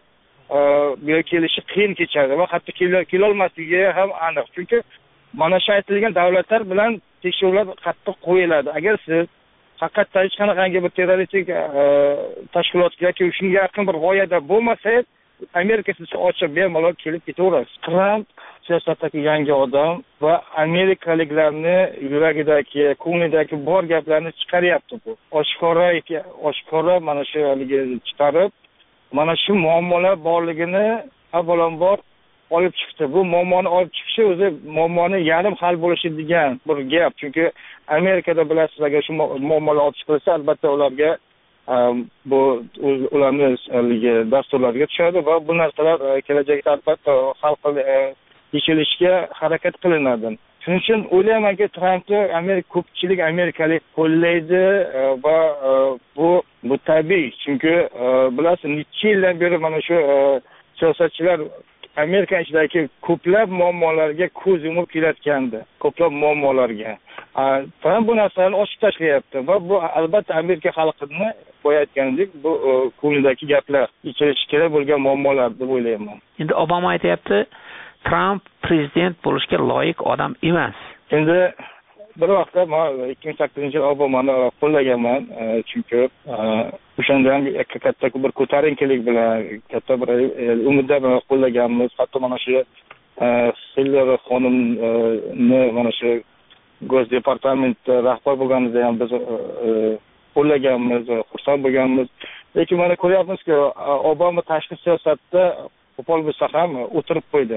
bu yerga kelishi qiyin kechadi va hatto kelolmasligi ham aniq. Chunki mana shu aytilgan davlatlar bilan tekshiruvlar qattiq qo'yiladi. Agar siz haqiqatdan hech qanaqangi bir terroristik tashkilotga yoki shunga yaqin bir g'oyada bo'lmasangiz, Amerika sizni ochib bemalol kelib ketaverasiz. Tramp siyosatdagi yangi odam va amerikaliklarni yuragidagi, ko'nglidagi bor gaplarni chiqaryapti bu. Oshkora mana shu chiqarib, mana shu muammolar borligini avvalambor olib chiqdi. Bu muammoni olib chiqishi o'zi muammoni yarim hal bo'lishi degan bir gap. Chunki Amerikada bilasizlar, agar shu muammolar olib chiqilsa, albatta ularga bu ularni dasturlariga tushadi va bu narsalar kelajakda albatta hal yechilishiga harakat qilinadi. Shuning uchun o'ylaymanki, Trampni ko'pchilik amerikalik qo'llaydi va bu tabiiy. Chunki bilasiz, necha yildan beri mana shu siyosatchilar Amerika ichidagi ko'plab muammolarga ko'z yumib kelayotgandi. Ko'plab muammolarga. Tramp bu narsalarni ochib tashlayapti va bu albatta Amerika xalqini boya aytganidek, bu ko'ngildagi gaplar, yechilishi kerak bo'lgan muammolar deb o'ylayman. Endi Obama aytayapti, Tramp prezident bo'lishga loyiq odam emas. Endi bir vaqtda men 2008-yil Obamani qo'llaganman, chunki o'shanda ham katta bir ko'tarinkilik bilan, katta bir umidda bilan qo'llaganmiz. Hatto mana shu Hillary xonimni mana shu Go'z departamenti rahbar bo'lganimizda ham biz qo'llaganmiz, xursand bo'lganmiz. Lekin mana ko'ryapmizki, Obama tashqi siyosatda qo'pol bo'lsa ham o'tirib qo'ydi.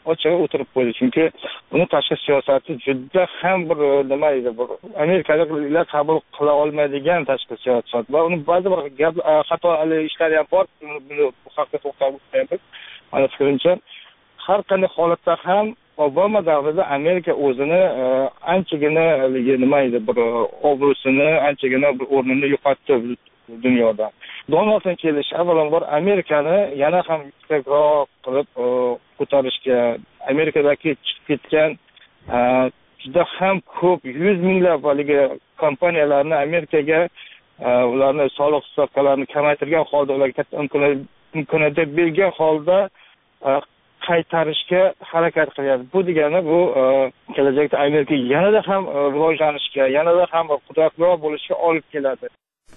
ochig'i o'tirib qo'ydi. Chunki uni tashqi siyosati juda ham bir nima edi, bir amerikaliklar qabul qila olmaydigan tashqi siyosat va uni ba'zi bir xato ishlar ham bor. Buni bu haqda to'xtalib o'tamiz. Mana fikrimcha, har qanday holatda ham Obama davrida Amerika o'zini anchagina nima edi, bir obro'sini, anchagina bir o'rnini yo'qotdi dunyoda. Donaldning kelishi avvalambor Amerikani yana ham yuksekroq qilib ko'tarishga, Amerikadagi chiqib ketgan juda ham ko'p 100 minglab kompaniyalarni Amerikaga ularni soliq stavkalarini kamaytirgan holda, ularga katta imkoniyat bergan holda qaytarishga harakat qilyapti. Bu degani bu kelajakda Amerika yanada ham rivojlanishga, yanada ham qudratliroq bo'lishga olib keladi.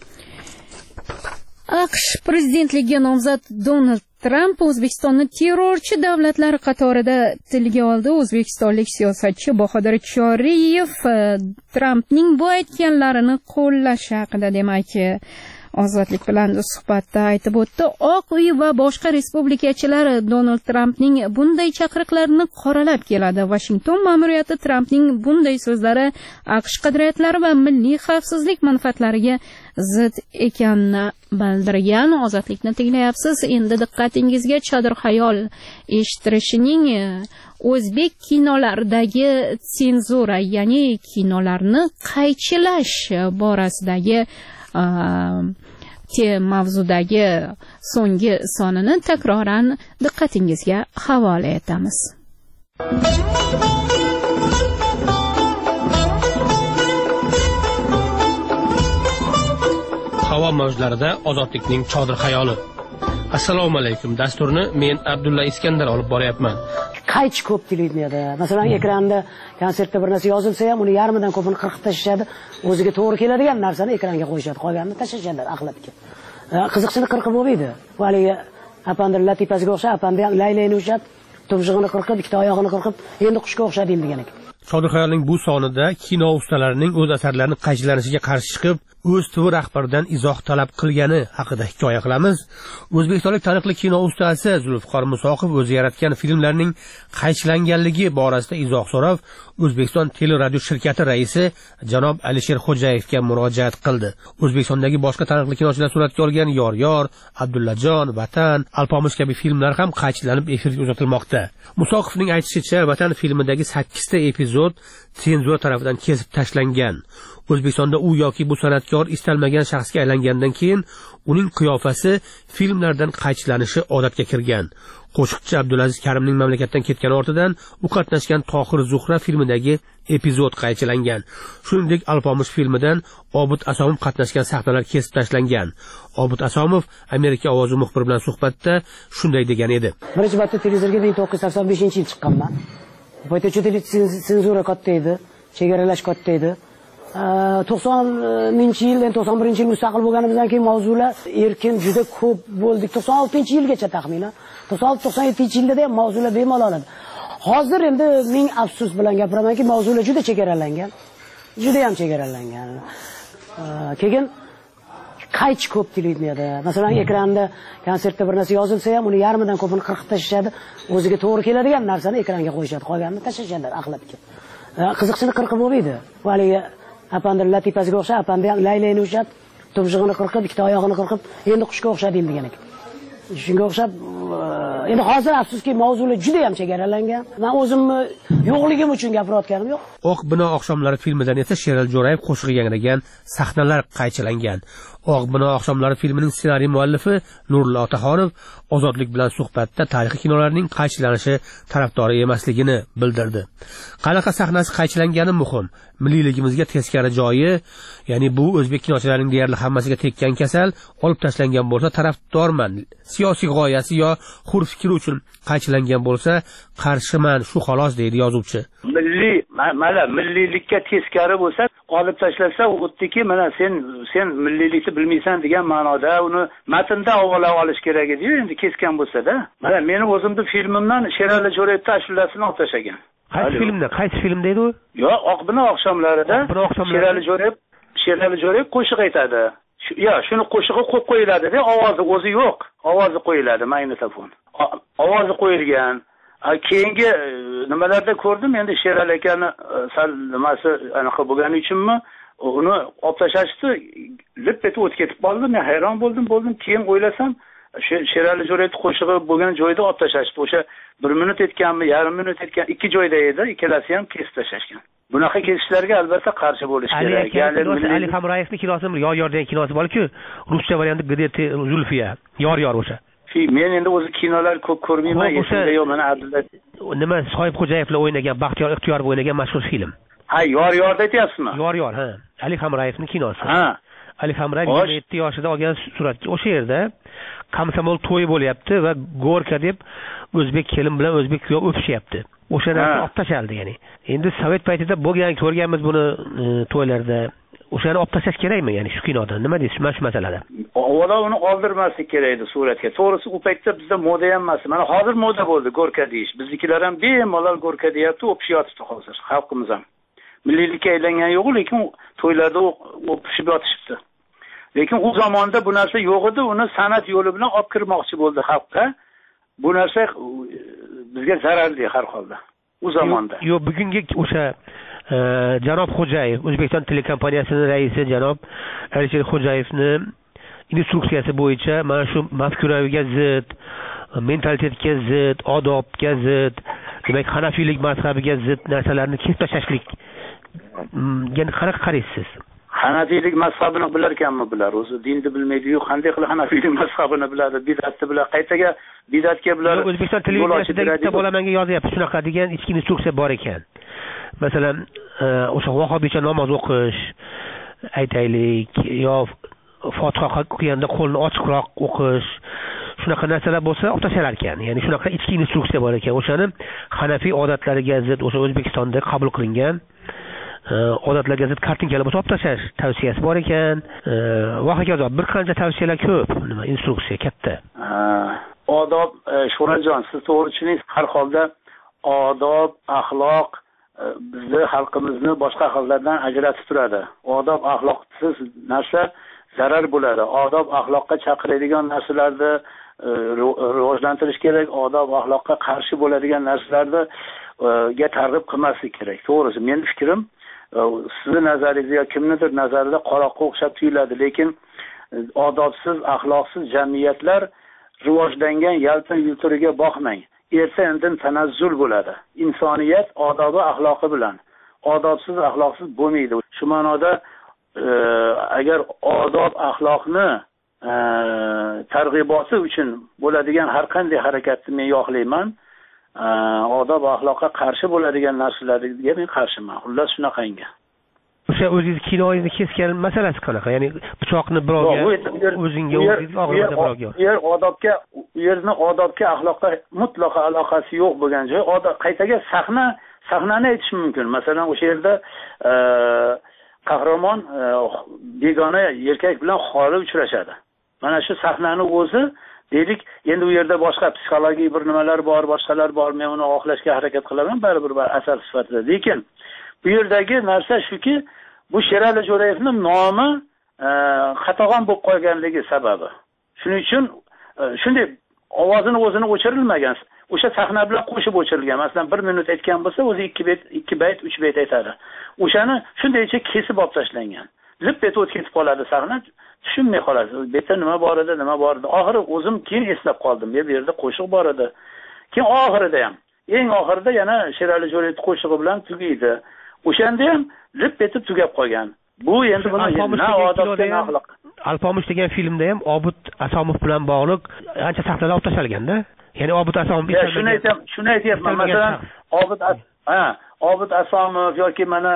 AQSh prezidentligiga nomzod Donald Tramp O'zbekistonni terrorchi davlatlar qatorida tilga oldi. O'zbekistonlik siyosatchi Bahodir Choriyev Trampning bu aytganlarini qo'llash haqida demak Ozodlik bilan suhbatda aytib o'tdi. Oq uy va boshqa respublikachilar Donald Trampning bunday chaqiriqlarini qoralab keladi. Washington ma'muriyati Trampning bunday so'zlari AQSh qadriyatlari va milliy xavfsizlik manfaatlariga zid ekanini bildirgan. Ozodlikni tinglayapsiz. Endi diqqatingizga Chodir xayol eshittirishining o'zbek kinolaridagi senzura, ya'ni kinolarni qaychilash borasidagi mavzudagi so'nggi sonini takroran diqqatingizga havola etamiz. Havo mavjlarida ozodlikning chodir xayoli. Assalomu alaykum. Dasturni men Abdulla Iskandar olib boryapman. Qaychi ko'p televideniyada, masalan, ekranda konsertda bir narsa yozilsa ham uni yarmidan ko'pini qirqib tashlashadi. O'ziga to'g'ri keladigan narsani ekranga qo'yishadi, qolganini tashlashadi axlatga. Qiziqchini qirqib bo'lmaydi. Haligi apandir latifasiga o'xshab, apandi ham laylayni o'xshab, tumshug'ini qirqib, ikkita oyog'ini qirqib, endi qushga o'xshadi degan ekan. Chodir xayolning bu sonida kino ustalarining o'z asarlarini qaychilanishiga qarshi chiqib, o'z TV rahbaridan izoh talab qilgani haqida hikoya qilamiz. O'zbekistonlik taniqli kino ustasi Zulfiqor Musoqov o'zi yaratgan filmlarning qaychilanganligi borasida izoh so'rab, O'zbekiston teleradio shirkati raisi janob Alisher Xo'jayevga murojaat qildi. O'zbekistondagi boshqa taniqli kinochilar suratga olgan Yor, Abdullajon, Vatan, Alpomish kabi filmlar ham qaychilanib efirga uzatilmoqda. Musoqovning aytishicha, Vatan filmidagi 8 ta epizod senzura tarafidan kesib tashlangan. O'zbekistonda u yoki bu san'atkor istalmagan shaxsga aylangandan keyin uning qiyofasi filmlardan qaychilanishi odatga kirgan. Qo'shiqchi Abdulaziz Karimning mamlakatdan ketgani ortidan u qatnashgan Tohir Zuhra filmidagi epizod qaychilangan. Shuningdek, Alpomish filmidan Obid Asomov qatnashgan sahnalar kesib tashlangan. Obid Asomov Amerika ovozi muxbiri bilan suhbatda shunday degan edi. Birinchi marta televizorga 1985-yil chiqqanman. Bu yerda juda senzura katta edi, chegaralash katta edi. 90-yil, 91-yil mustaqil bo'lganimizdan keyin mavzular erkin juda ko'p bo'ldik. 96-yilgacha taxminan. 96-97-yilda ham mavzular bemalol edi. Hozir endi ming afsus bilan gapiramanki, mavzular juda chegaralangan. Juda ham chegaralangan. Keyin qaychi ko'p televideniyada, masalan, ekranda konsertda bir narsa yozilsa ham uni yarmidan ko'pini qirqib tashlashadi. O'ziga to'g'ri keladigan narsani ekranga qo'yishadi, qolganini tashlashadi axlatga. Qiziqchini qirqib bo'lmaydi. Haligi apandir latifasiga o'xshab, apandi ham laylayni o'xshab, tumshug'ini qirqib, ikkita oyog'ini qirqib, endi qushga o'xshadi degan ekan. Shunga o'xshab, endi hozir afsuski mavzular juda ham chegaralangan. Men o'zimni yo'qligim uchun gapirayotganim yo'q. Oq bino oqshomlari filmidan esa Sherali Jo'rayev qo'shig'i yangragan sahnalar qaychilangan. Oq bino oqshomlari filmining ssenariy muallifi Nurli Otaxonov Ozodlik bilan suhbatda tarixiy kinolarning qaychilanishi tarafdori emasligini bildirdi. Qanaqa sahnasi qaychilangani muhim. Milliyligimizga teskari joyi, ya'ni bu o'zbek kinochilarining deyarli hammasiga tekkan kasal olib tashlangan bo'lsa tarafdorman. Siyosiy g'oyasi yo xur fikri uchun qaychilangan bo'lsa qarshiman, shu xolos deydi yozuvchi. Milliylikka teskari bo'lsa olib tashlasa, o'tdiki, mana sen milliylikni bilmaysan degan ma'noda uni matnda avvalab olish kerak edi-yu, endi kesgan bo'lsa-da. Mana meni o'zimni filmimdan Sherali Jo'rayevning ashulasini olib tashlagan. Qaysi film deydi u? Yo'q, Oq bino oqshomlarida Sherali Jo'rayev qo'shiq aytadi. Shuni qo'shig'i qo'yib qo'yiladi-da, ovozi o'zi yo'q. Ovozi qo'yiladi, magnitofon. Ovozi qo'yilgan. keyingi nimalarda ko'rdim endi Sherali akani sal nimasi anaqa bo'lgani uchunmi uni olib tashlashdi, lip etib o'tib ketib qoldi. Men hayron bo'ldim. Keyin o'ylasam Sherali Jo'rayevni qo'shig'i bo'lgan joyda olib tashlashdi. O'sha 1 minut etganmi, yarim minut etgan, ikki joyda edi, ikkalasi ham kesib tashlashgan. Bunaqa kesishlarga albatta qarshi bo'lish kerak. Ali Hamrayevning kinosi Yor degan kinosi bor-ku, ruscha varianti Gdeti Zulfiya, Yor o'sha. Men endi o'zi kinolar ko'p ko'rmayman, esimda yo'q. Mana Abdulla nima Sohibxo'jayev bilan o'ynagan, Baxtiyor Ixtiyorov o'ynagan mashhur film. Ha, Yor aytyapsizmi? Yor, ha. Ali Hamrayevning kinosi. Ha. Ali Hamrayev 27 yoshida olgan surat. O'sha yerda komsomol to'yi bo'lyapti va Gorka deb o'zbek kelin bilan o'zbek kuyov o'pishyapti. O'sha narsa olib tashaldi, ya'ni. Endi Sovet paytida bo'lgan, ko'rganmiz buni to'ylarda. O'shani olib tashlash kerakmi, ya'ni shu kinodan? Nima deysiz mana shu masalada? Avvalo uni oldirmaslik kerak edi suratga. To'g'risi u paytda bizda moda ham emas. Mana hozir moda bo'ldi Gorka deyish. Biznikilar ham bemalol Gorka deyapti, o'pishyapti hozir xalqimiz ham. Milliylikka aylangani yo'q, lekin to'ylarda o'pishib yotishibdi. Lekin u zamonda bu narsa yo'q edi, uni san'at yo'li bilan olib kirmoqchi bo'ldi xalqqa. Bu narsa bizga zararli har holda. U zamonda. Yo'q, bugungi o'sha Janob Xo'jayev, O'zbekiston telekompaniyasining raisi janob Alisher Xo'jayevning instruksiyasi bo'yicha mana shu mafkuraviga zid, mentalitetga zid, odobga zid, demak hanafiylik mazhabiga zid narsalarni kesib tashlashlik. Yana qanaqa qaraysiz? Hanafiylik mazhabini bilar ekanmi bular? O'zi dinni bilmaydi-yu, qanday qilib hanafiylik mazhabini biladi? Bidatni bilar, qaytaga bidatga bular. O'zbekiston televiziyasida bitta bolamanga yozyapti, shunaqa degan ichki instruksiya bor ekan. Masalan, o'sha vahobiycha namoz o'qish, aytaylik, yo Fotiha o'qiganda qo'lni ochiqroq o'qish, shunaqa narsalar bo'lsa olib tashalar ekan. Ya'ni shunaqa ichki instruksiya bor ekan. O'shani hanafiy odatlariga zid, o'sha O'zbekistonda qabul qilingan odatlarga zid kartinkalar bo'lsa olib tashlash tavsiyasi bor ekan. Va hokazo bir qancha tavsiyalar ko'p, nima instruksiya katta. Odob, Sho'rajon, siz to'g'ri tushundingiz. Har holda odob, axloq bizni xalqimizni boshqa xalqlardan ajratib turadi. Odob, axloqsiz narsa zarar bo'ladi. Odob, axloqqa chaqiradigan narsalarni rivojlantirish kerak. Odob, axloqqa qarshi bo'ladigan narsalarni ga targ'ib qilmaslik kerak. To'g'risi, mening fikrim, sizni nazaringizda yo kimnidir nazarida qoroqqa o'xshab tuyuladi, lekin odobsiz, axloqsiz jamiyatlar rivojlangan yalpin yulturiga boqmang. Erta indin tanazzul bo'ladi. Insoniyat odobi, axloqi bilan. Odobsiz, axloqsiz bo'lmaydi. Shu ma'noda agar odob, axloqni targ'iboti uchun bo'ladigan har qanday harakatni men yoqlayman. Odob, axloqqa qarshi bo'ladigan narsalarga men qarshiman. Xullas shunaqangi. O'sha o'zingiz kinoyingizni kesgan masalasi qanaqa? Ya'ni pichoqni birovga, o'zingga, og'riqda birovga. Yerni odobga, axloqqa mutlaqo aloqasi yo'q bo'lgan joy. Qaytaga sahnani aytish mumkin. Masalan, o'sha yerda qahramon begona erkak bilan xoli uchrashadi. Mana shu sahnani o'zi deylik, endi u yerda boshqa psixologik bir nimalar bor, boshqalar bor. Men uni oqlashga harakat qilaman, baribir asar sifatida. Lekin bu yerdagi narsa shuki, bu Sherali Jo'rayevning nomi qatag'on bo'lib qolganligi sababi. Shuning uchun shunday ovozini o'zini o'chirilmagan. O'sha sahna bilan qo'shib o'chirilgan. Masalan, 1 minut aytgan bo'lsa, o'zi 2 bayt, 3 bayt aytadi. O'shani shundaycha kesib olib tashlangan. Lip etib o'tib ketib qoladi sahna, tushunmay qolasiz. Bu yerda nima bor edi, nima bor edi. Oxiri o'zim keyin eslab qoldim. Bu yerda qo'shiq bor edi. Keyin oxirida ham, eng oxirida yana Sherali Jo'rayevning qo'shig'i bilan tugaydi. O'shanda ham lip etib tugab qolgan. Bu endi buni na odobga, na axloq. Alpomish degan filmda ham Obid Asomov bilan bog'liq ancha sahnalar olib tashalganda. Ya'ni Obid Asomov shuni aytyapman. Masalan, Obid Asomov yoki mana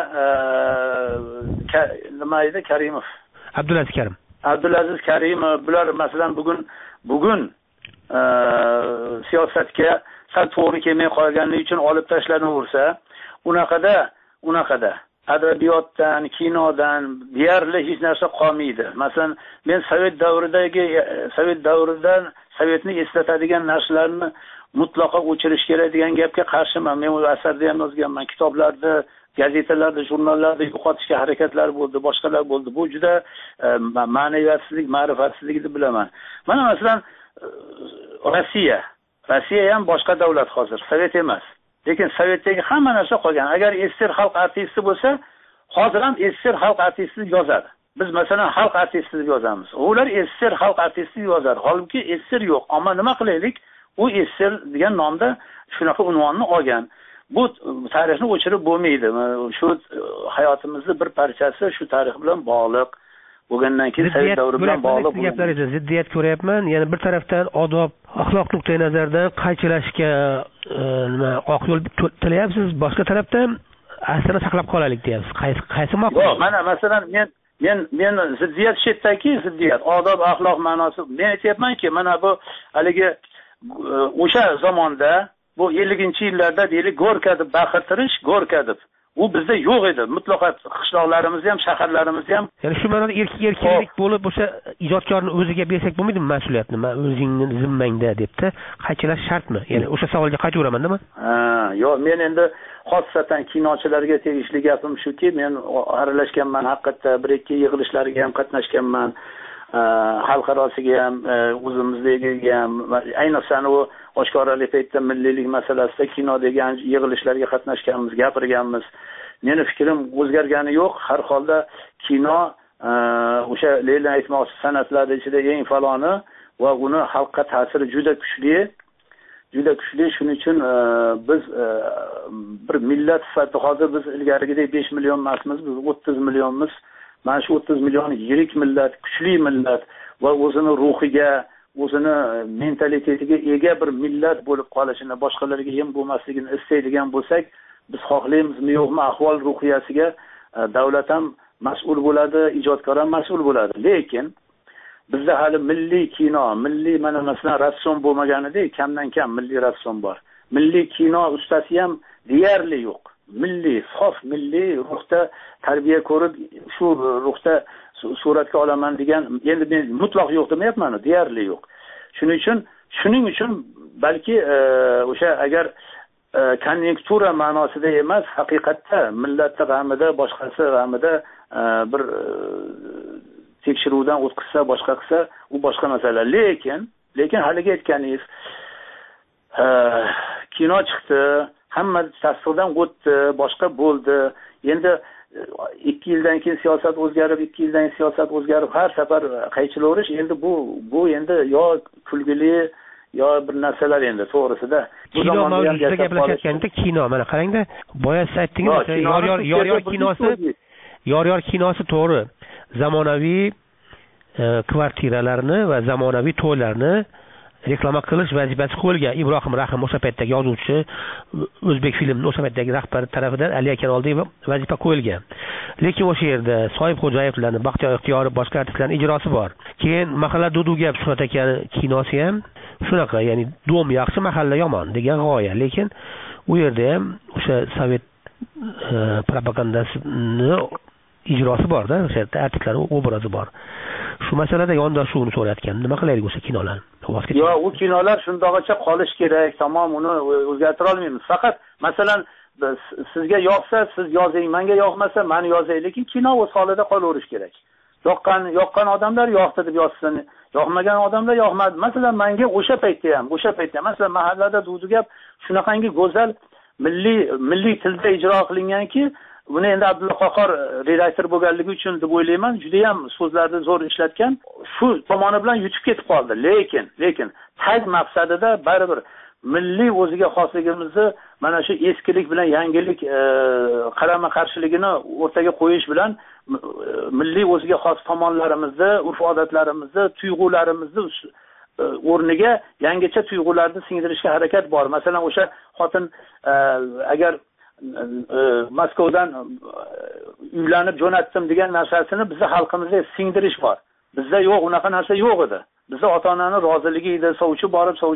nima edi, Karimov. Abdulaziz Karimov bular masalan bugun siyosatga sal to'g'ri kelmay qolganligi uchun olib tashlanaversa, unaqada adabiyotdan, kinodan deyarli hech narsa qolmaydi. Masalan, men Sovet davridan Sovetni eslatadigan narsalarni mutlaqo o'chirish kerak degan gapga qarshiman. Men u asarda ham yozganman, kitoblarda, gazetalarda, jurnallarda yo'qotishga harakatlar bo'ldi, boshqalar bo'ldi. Bu juda ma'naviyatsizlik, ma'rifatsizlikni bilaman. Mana masalan Rossiya Rossiya ham boshqa davlat hozir, Sovet emas. Lekin Sovetdagi hamma narsa qolgan. Agar SSR xalq artisti bo'lsa, hozir ham SSR xalq artisti yozadi. Biz masalan xalq artisti deb yozamiz. Ular SSR xalq artisti yozadi. Holbuki SSR yo'q. Ammo nima qilaylik? U SSR degan nomda shunaqa unvonni olgan. Bu tarixni o'chirib bo'lmaydi. Shu hayotimizning bir parchasi, shu tarix bilan bog'liq. Bo'lgandan keyin Sovet davri bilan bog'liq gaplaringizni ziddiyat ko'ryapman. Ya'ni bir tarafdan odob, axloq nuqtai nazaridan qaychilashga nima oq yo'l tilayapsiz, boshqa tarafdan aslini saqlab qolaylik deyapsiz. Qaysi ma'qul? Yo'q, mana masalan men ziddiyat shetdagi ziddiyat, odob, axloq ma'nosi. Men aytayapmanki, mana bu haligi o'sha zamonda bu 50-yillarda deylik Gorka deb baqirtirish, Gorka deb. U bizda yo'q edi. Mutlaqo qishloqlarimizda ham, shaharlarimizda ham. Ya'ni shu ma'noda erkinlik bo'lib o'sha ijodkorning o'ziga bersak bo'lmaydimi mas'uliyatni? Men o'zingni zimmangda debdi. Qaychilash shartmi? Ya'ni o'sha savolga qaytaveramanda-mi? Yo'q, men endi xosatan kinochilarga tegishli gapim shuki, men aralashganman haqiqatda, bir-ikki yig'ilishlarga ham qatnashganman. Xalqarosiga ham, o'zimizdagiga ham, ayniqsa u oshkoralik paytda milliylik masalasida kino degan yig'ilishlarga qatnashganmiz, gapirganmiz. Meni fikrim o'zgargani yo'q. Har holda kino o'sha Leyla aytmoqchi san'atlar ichida eng faloni va uni xalqqa ta'siri juda kuchli. Shuning uchun biz bir millat sifatida hozir biz ilgarigidek 5 million emasmiz, biz 30 millionmiz. Mana shu 30 million yirik millat, kuchli millat va o'zini ruhiga, o'zini mentalitetiga ega bir millat bo'lib qolishini, boshqalarga yem bo'lmasligini istaydigan bo'lsak, biz xohlaymizmi yo'qmi, ahvol ruhiyasiga davlat ham mas'ul bo'ladi, ijodkor ham mas'ul bo'ladi. Lekin bizda hali milliy kino, milliy mana masalan rassom bo'lmaganidek, kamdan kam milliy rassom bor. Milliy kino ustasi ham deyarli yo'q. Milliy, sof milliy ruhda tarbiya ko'rib, shu ruhda suratga olaman degan, endi men mutlaq yo'q demayapman, deyarli yo'q. Shuning uchun balki o'sha agar konjunktura ma'nosida emas, haqiqatda millatning g'amida, boshqasi g'amida bir tekshiruvdan o'tkazsa, boshqa qilsa, u boshqa masala. Lekin haligi aytganingiz, kino chiqdi, hamma tasdiqdan o'tdi, boshqa bo'ldi. Endi 2 yildan keyin siyosat o'zgarib, 2 yildan keyin siyosat o'zgarib, har safar qaychilaverish endi bu endi yo kulgili yo bir narsalar endi to'g'risida. Bu zamonda ham gaplashayotganda kino, mana qarangda, boya siz aytdingiz, yor kinosi to'g'ri. Zamonaviy kvartiralarni va zamonaviy to'ylarni reklama qilish vazifasi qo'yilgan. Ibrohim Rahim o'sha paytdagi yozuvchi, O'zbek filmning o'sha paytdagi rahbari tomonidan Ali Akanoldiyev vazifa qo'yilgan. Lekin o'sha yerda Soyib Xo'jayevlarning, Baxtiyor Ixtiyorov, boshqa artistlarning ijrosi bor. Keyin Mahalla Dudu gap Shuhrat aka kinosi ham shunaqa, ya'ni dom yaxshi, mahalla yomon degan g'oya. Lekin u yerda ham o'sha sovet propagandasini ijrosi bor-da, o'sha yerda artistlar obrazi bor. Shu masalada yondashuvni so'rayotgan. Nima qilaylik o'sha kinolarni? Yo'q, u kinolar shundog'icha qolish kerak. Tamom, uni o'zgartira olmaymiz. Faqat masalan sizga yoqsa siz yozing, menga yoqmasa men yozay, lekin kino o'z holida qolaverish kerak. Yoqqan odamlar yoqdi deb yozsin, yoqmagan odamlar yoqmadi. Masalan, menga o'sha paytda ham masalan mahallada Dudu gap shunaqangi go'zal milliy tilda ijro qilinganki, buni endi Abdulla Qoqor redaktor bo'lganligi uchun deb o'ylayman, juda ham so'zlarni zo'r ishlatgan. Shu tomoni bilan yutib ketib qoldi. Lekin tag maqsadida baribir milliy o'ziga xosligimizni mana shu eskilik bilan yangilik qarama-qarshiligini o'rtaga qo'yish bilan milliy o'ziga xos tomonlarimizni, urf-odatlarimizni, tuyg'ularimizni o'rniga yangicha tuyg'ularni singdirishga harakat bor. Masalan, o'sha xotin agar Moskvadan uylanib jo'natdim degan narsasini bizning xalqimizga singdirish bor. Bizda yo'q, unaqa narsa yo'q edi. Bizda ota-onaning roziligi edi, sovchi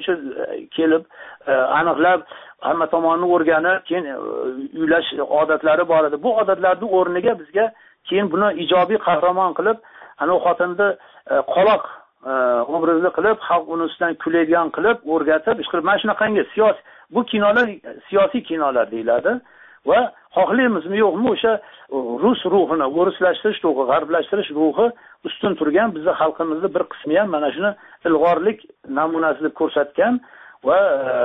kelib aniqlab hamma tomonni o'rganib, keyin uylash odatlari bor edi. Bu odatlarning o'rniga bizga keyin buni ijobiy qahramon qilib, ana u xotinni qoloq obrazli qilib, xalq uni ustidan kuladigan qilib, o'rgatib, mana shunaqangi bu kinolar siyosiy kinolar deyiladi va xohlaymizmi yo'qmi o'sha rus ruhini, o'rislashtirish ruhi, g'arblashtirish ruhi ustun turgan bizning xalqimizning bir qismi ham mana shuni ilg'orlik namunasi deb ko'rsatgan va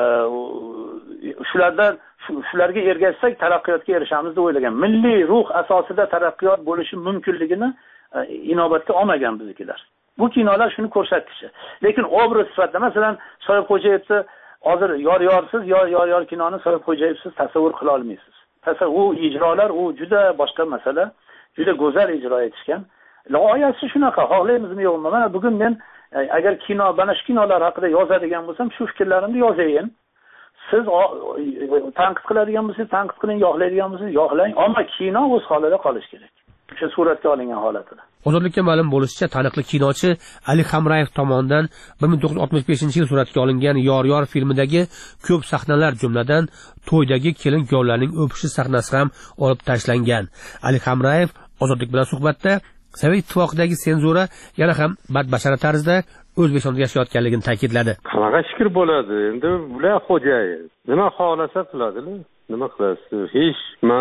shularga ergashsak taraqqiyotga erishamiz deb o'ylagan. Milliy ruh asosida taraqqiyot bo'lishi mumkinligini inobatga olmagan biznikilar. Bu kinolar shuni ko'rsatkichi. Lekin obraz sifatida masalan Soyibxo'jayevni hozir yor-yorsiz, yor kinoni Soyibxo'jayevsiz tasavvur qila olmaysiz. U ijrolar, u juda boshqa masala, juda go'zal ijro etishgan. Loyihasi shunaqa, xohlaymizmi yo'qmi? Mana bugun men agar mana shu kinolar haqida yozadigan bo'lsam, shu fikrlarimni yozayin. Siz tanqid qiladigan bo'lsangiz, tanqid qiling, yoqlaydigan bo'lsangiz, yoqlang. Ammo kino o'z holida qolishi kerak. O'sha suratga olingan holatida. Ozodlikka ma'lum bo'lishicha, taniqli kinochi Ali Hamrayev tomonidan 1965-yil suratga olingan Yor filmidagi ko'p sahnalar, jumladan to'ydagi kelin-kuyovlarning o'pishi sahnasi ham olib tashlangan. Ali Hamrayev Ozodlik bilan suhbatda Sovet ittifoqidagi senzura yana ham badbashara tarzda O'zbekistonda yashayotganligini ta'kidladi. Qanaqa fikr bo'ladi? Endi bular xo'jayin. Nima xohlasa qiladilar. Nima qilasiz? Hech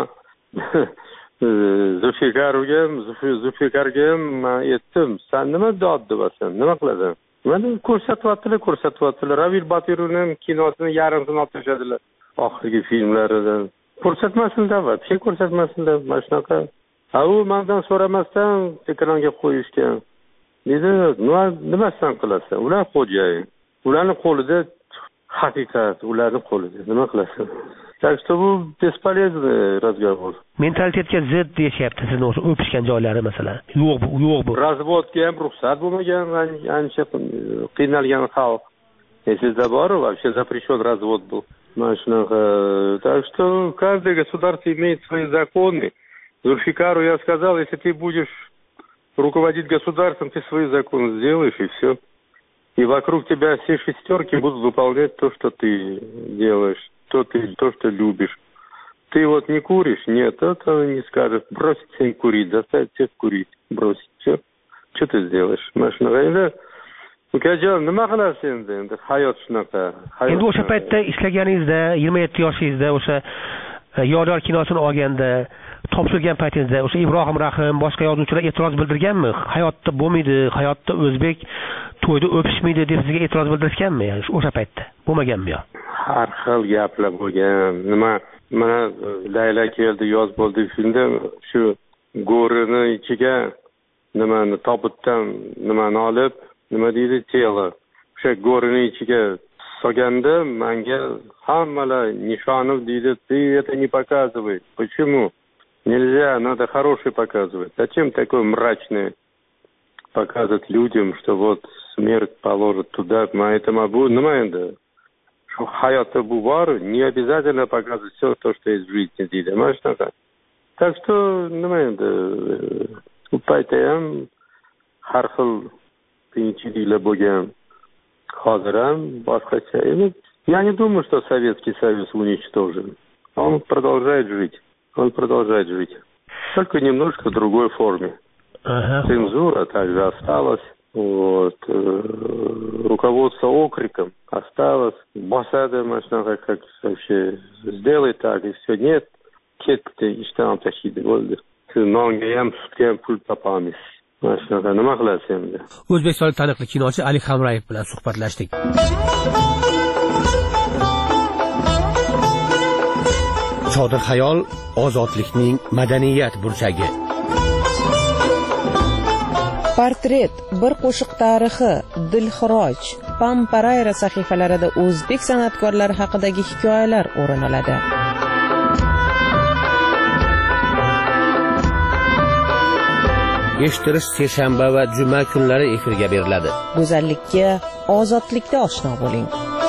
Zulfikarga men aytdim, sen nima dod debasan? Nima qilasan? Mana ko'rsatyaptilar. Ravil Batirovning kinosini yarimtini olib tashladilar. Oxirgi filmlaridan. Ko'rsatmasinlar, hech ko'rsatmasinlar. Mana shunaqa. U mendan so'ramasdan ekranga qo'yishgan. Dedi, nimasidan qilasan? Ular xo'jayin. Ularning qo'lida haqiqat, ularning qo'lida. Nima qilasan? Так что bu бесполезный разговор. Mentalitetga zid deyapti sizni o'sha o'pishgan joylari masalan. Yo'q bu. Razvodga ham ruxsat bo'lmagan, ancha qiynalgan xalq. Esingizda bor-ku, вообще запрещен развод был. Mana shunaqa. Так что каждое государство имеет свои законы. Зульфикару я сказал, если ты будешь руководить государством, ты свои законы сделаешь и все. И вокруг тебя все шестерки будут выполнять то, что ты делаешь. То, что любишь. Ты вот не куришь? Нет, это не скажешь. Бросить всем курить, заставить всех курить. Бросить. Все. Что ты сделаешь? Машина. Ukajon, nima qilasiz endi? Hayot shunaqa. Endi o'sha paytda ishlaganingizda, 27 yoshingizda o'sha Yor kinosini olganda, topshirgan paytingizda o'sha Ibrohim Rahim, boshqa yozuvchilar e'tiroz bildirganmi? Hayotda bo'lmaydi, hayotda o'zbek to'yda o'pishmaydi deb sizga e'tiroz bildirishganmi? Yani o'sha paytda bo'lmaganmi yo? Har xil gaplar bo'lgan. Mana Layla keldi, yoz bo'ldi filmda shu go'rini ichiga nimani tobutdan nimani olib, nima deydi, telo. O'sha go'rini ichiga solganda menga hammalar Nishonov deydi, ты это не показывай. Почему? Нельзя, надо хороший показывать. Зачем такое мрачное показывать людям, что вот смерть положит туда, на этом nima endi? Shu hayotda bu bor, не обязательно показывать все то, что есть в жизни deydi. Mana shunaqa. Так что nima endi? U paytda ham har xil qiyinchiliklar bo'lgan. Hozir ham boshqacha. Я не думаю, что Советский Союз уничтожен. Он продолжает жить. Только немножко в другой форме. Цензура также осталась. Вот. Руководство окриком осталось. Босада машина как вообще сделай так и все. Нет. Ketdi, ishdan tashiydi bo'ldi. Siz nonga ham sutga ham pul topamiz. Mana shunaqa nima qilasiz endi? O'zbekistonlik taniqli kinochi Ali Hamrayev bilan suhbatlashdik. Chodir xayol ozodlikning madaniyat burchagi. Portret, bir qo'shiq tarixi, Dilxiroj, Pamparayra sahifalarida o'zbek san'atkorlari haqidagi hikoyalar o'rin oladi. Eshittirish seshanba va juma kunlari efirga beriladi. Go'zallikka ozodlikda oshno bo'ling.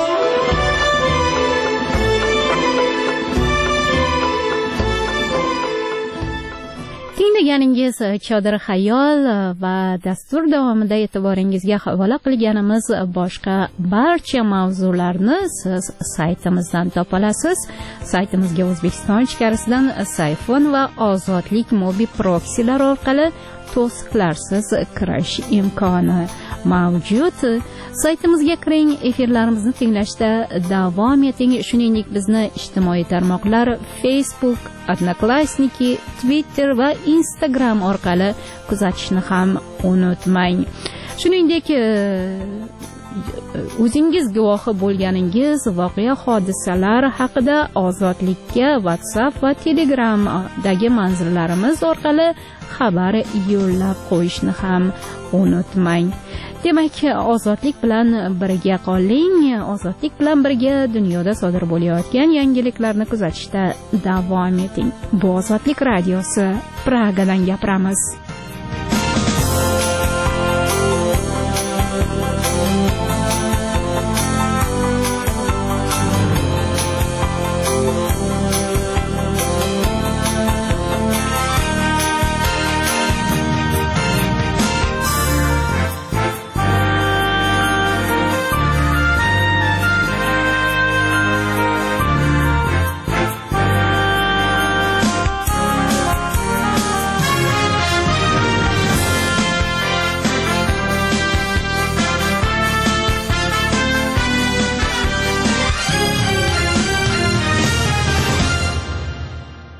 Tinglaningiz Chodir xayol va dastur davomida e'tiboringizga havola qilganimiz boshqa barcha mavzularni siz saytimizdan topa olasiz. Saytimizga O'zbekiston ichkarisidan Sayfon va Ozodlik mobil proksilar orqali to'siqlarsiz kirish imkoni mavjud. Saytimizga kiring, efirlarimizni tinglashda davom eting. Shuningdek, bizni ijtimoiy tarmoqlar Facebook, Odnoklassniki, Twitter va Instagram orqali kuzatishni ham unutmang. Shuningdek, o'zingiz guvohi bo'lganingiz voqea hodisalar haqida Ozodlikka WhatsApp va Telegramdagi manzillarimiz orqali xabar yo'llab qo'yishni ham unutmang. Demak, Ozodlik bilan birga qoling, Ozodlik bilan birga dunyoda sodir bo'layotgan yangiliklarni kuzatishda davom eting. Bu Ozodlik radiosi, Pragadan gapiramiz.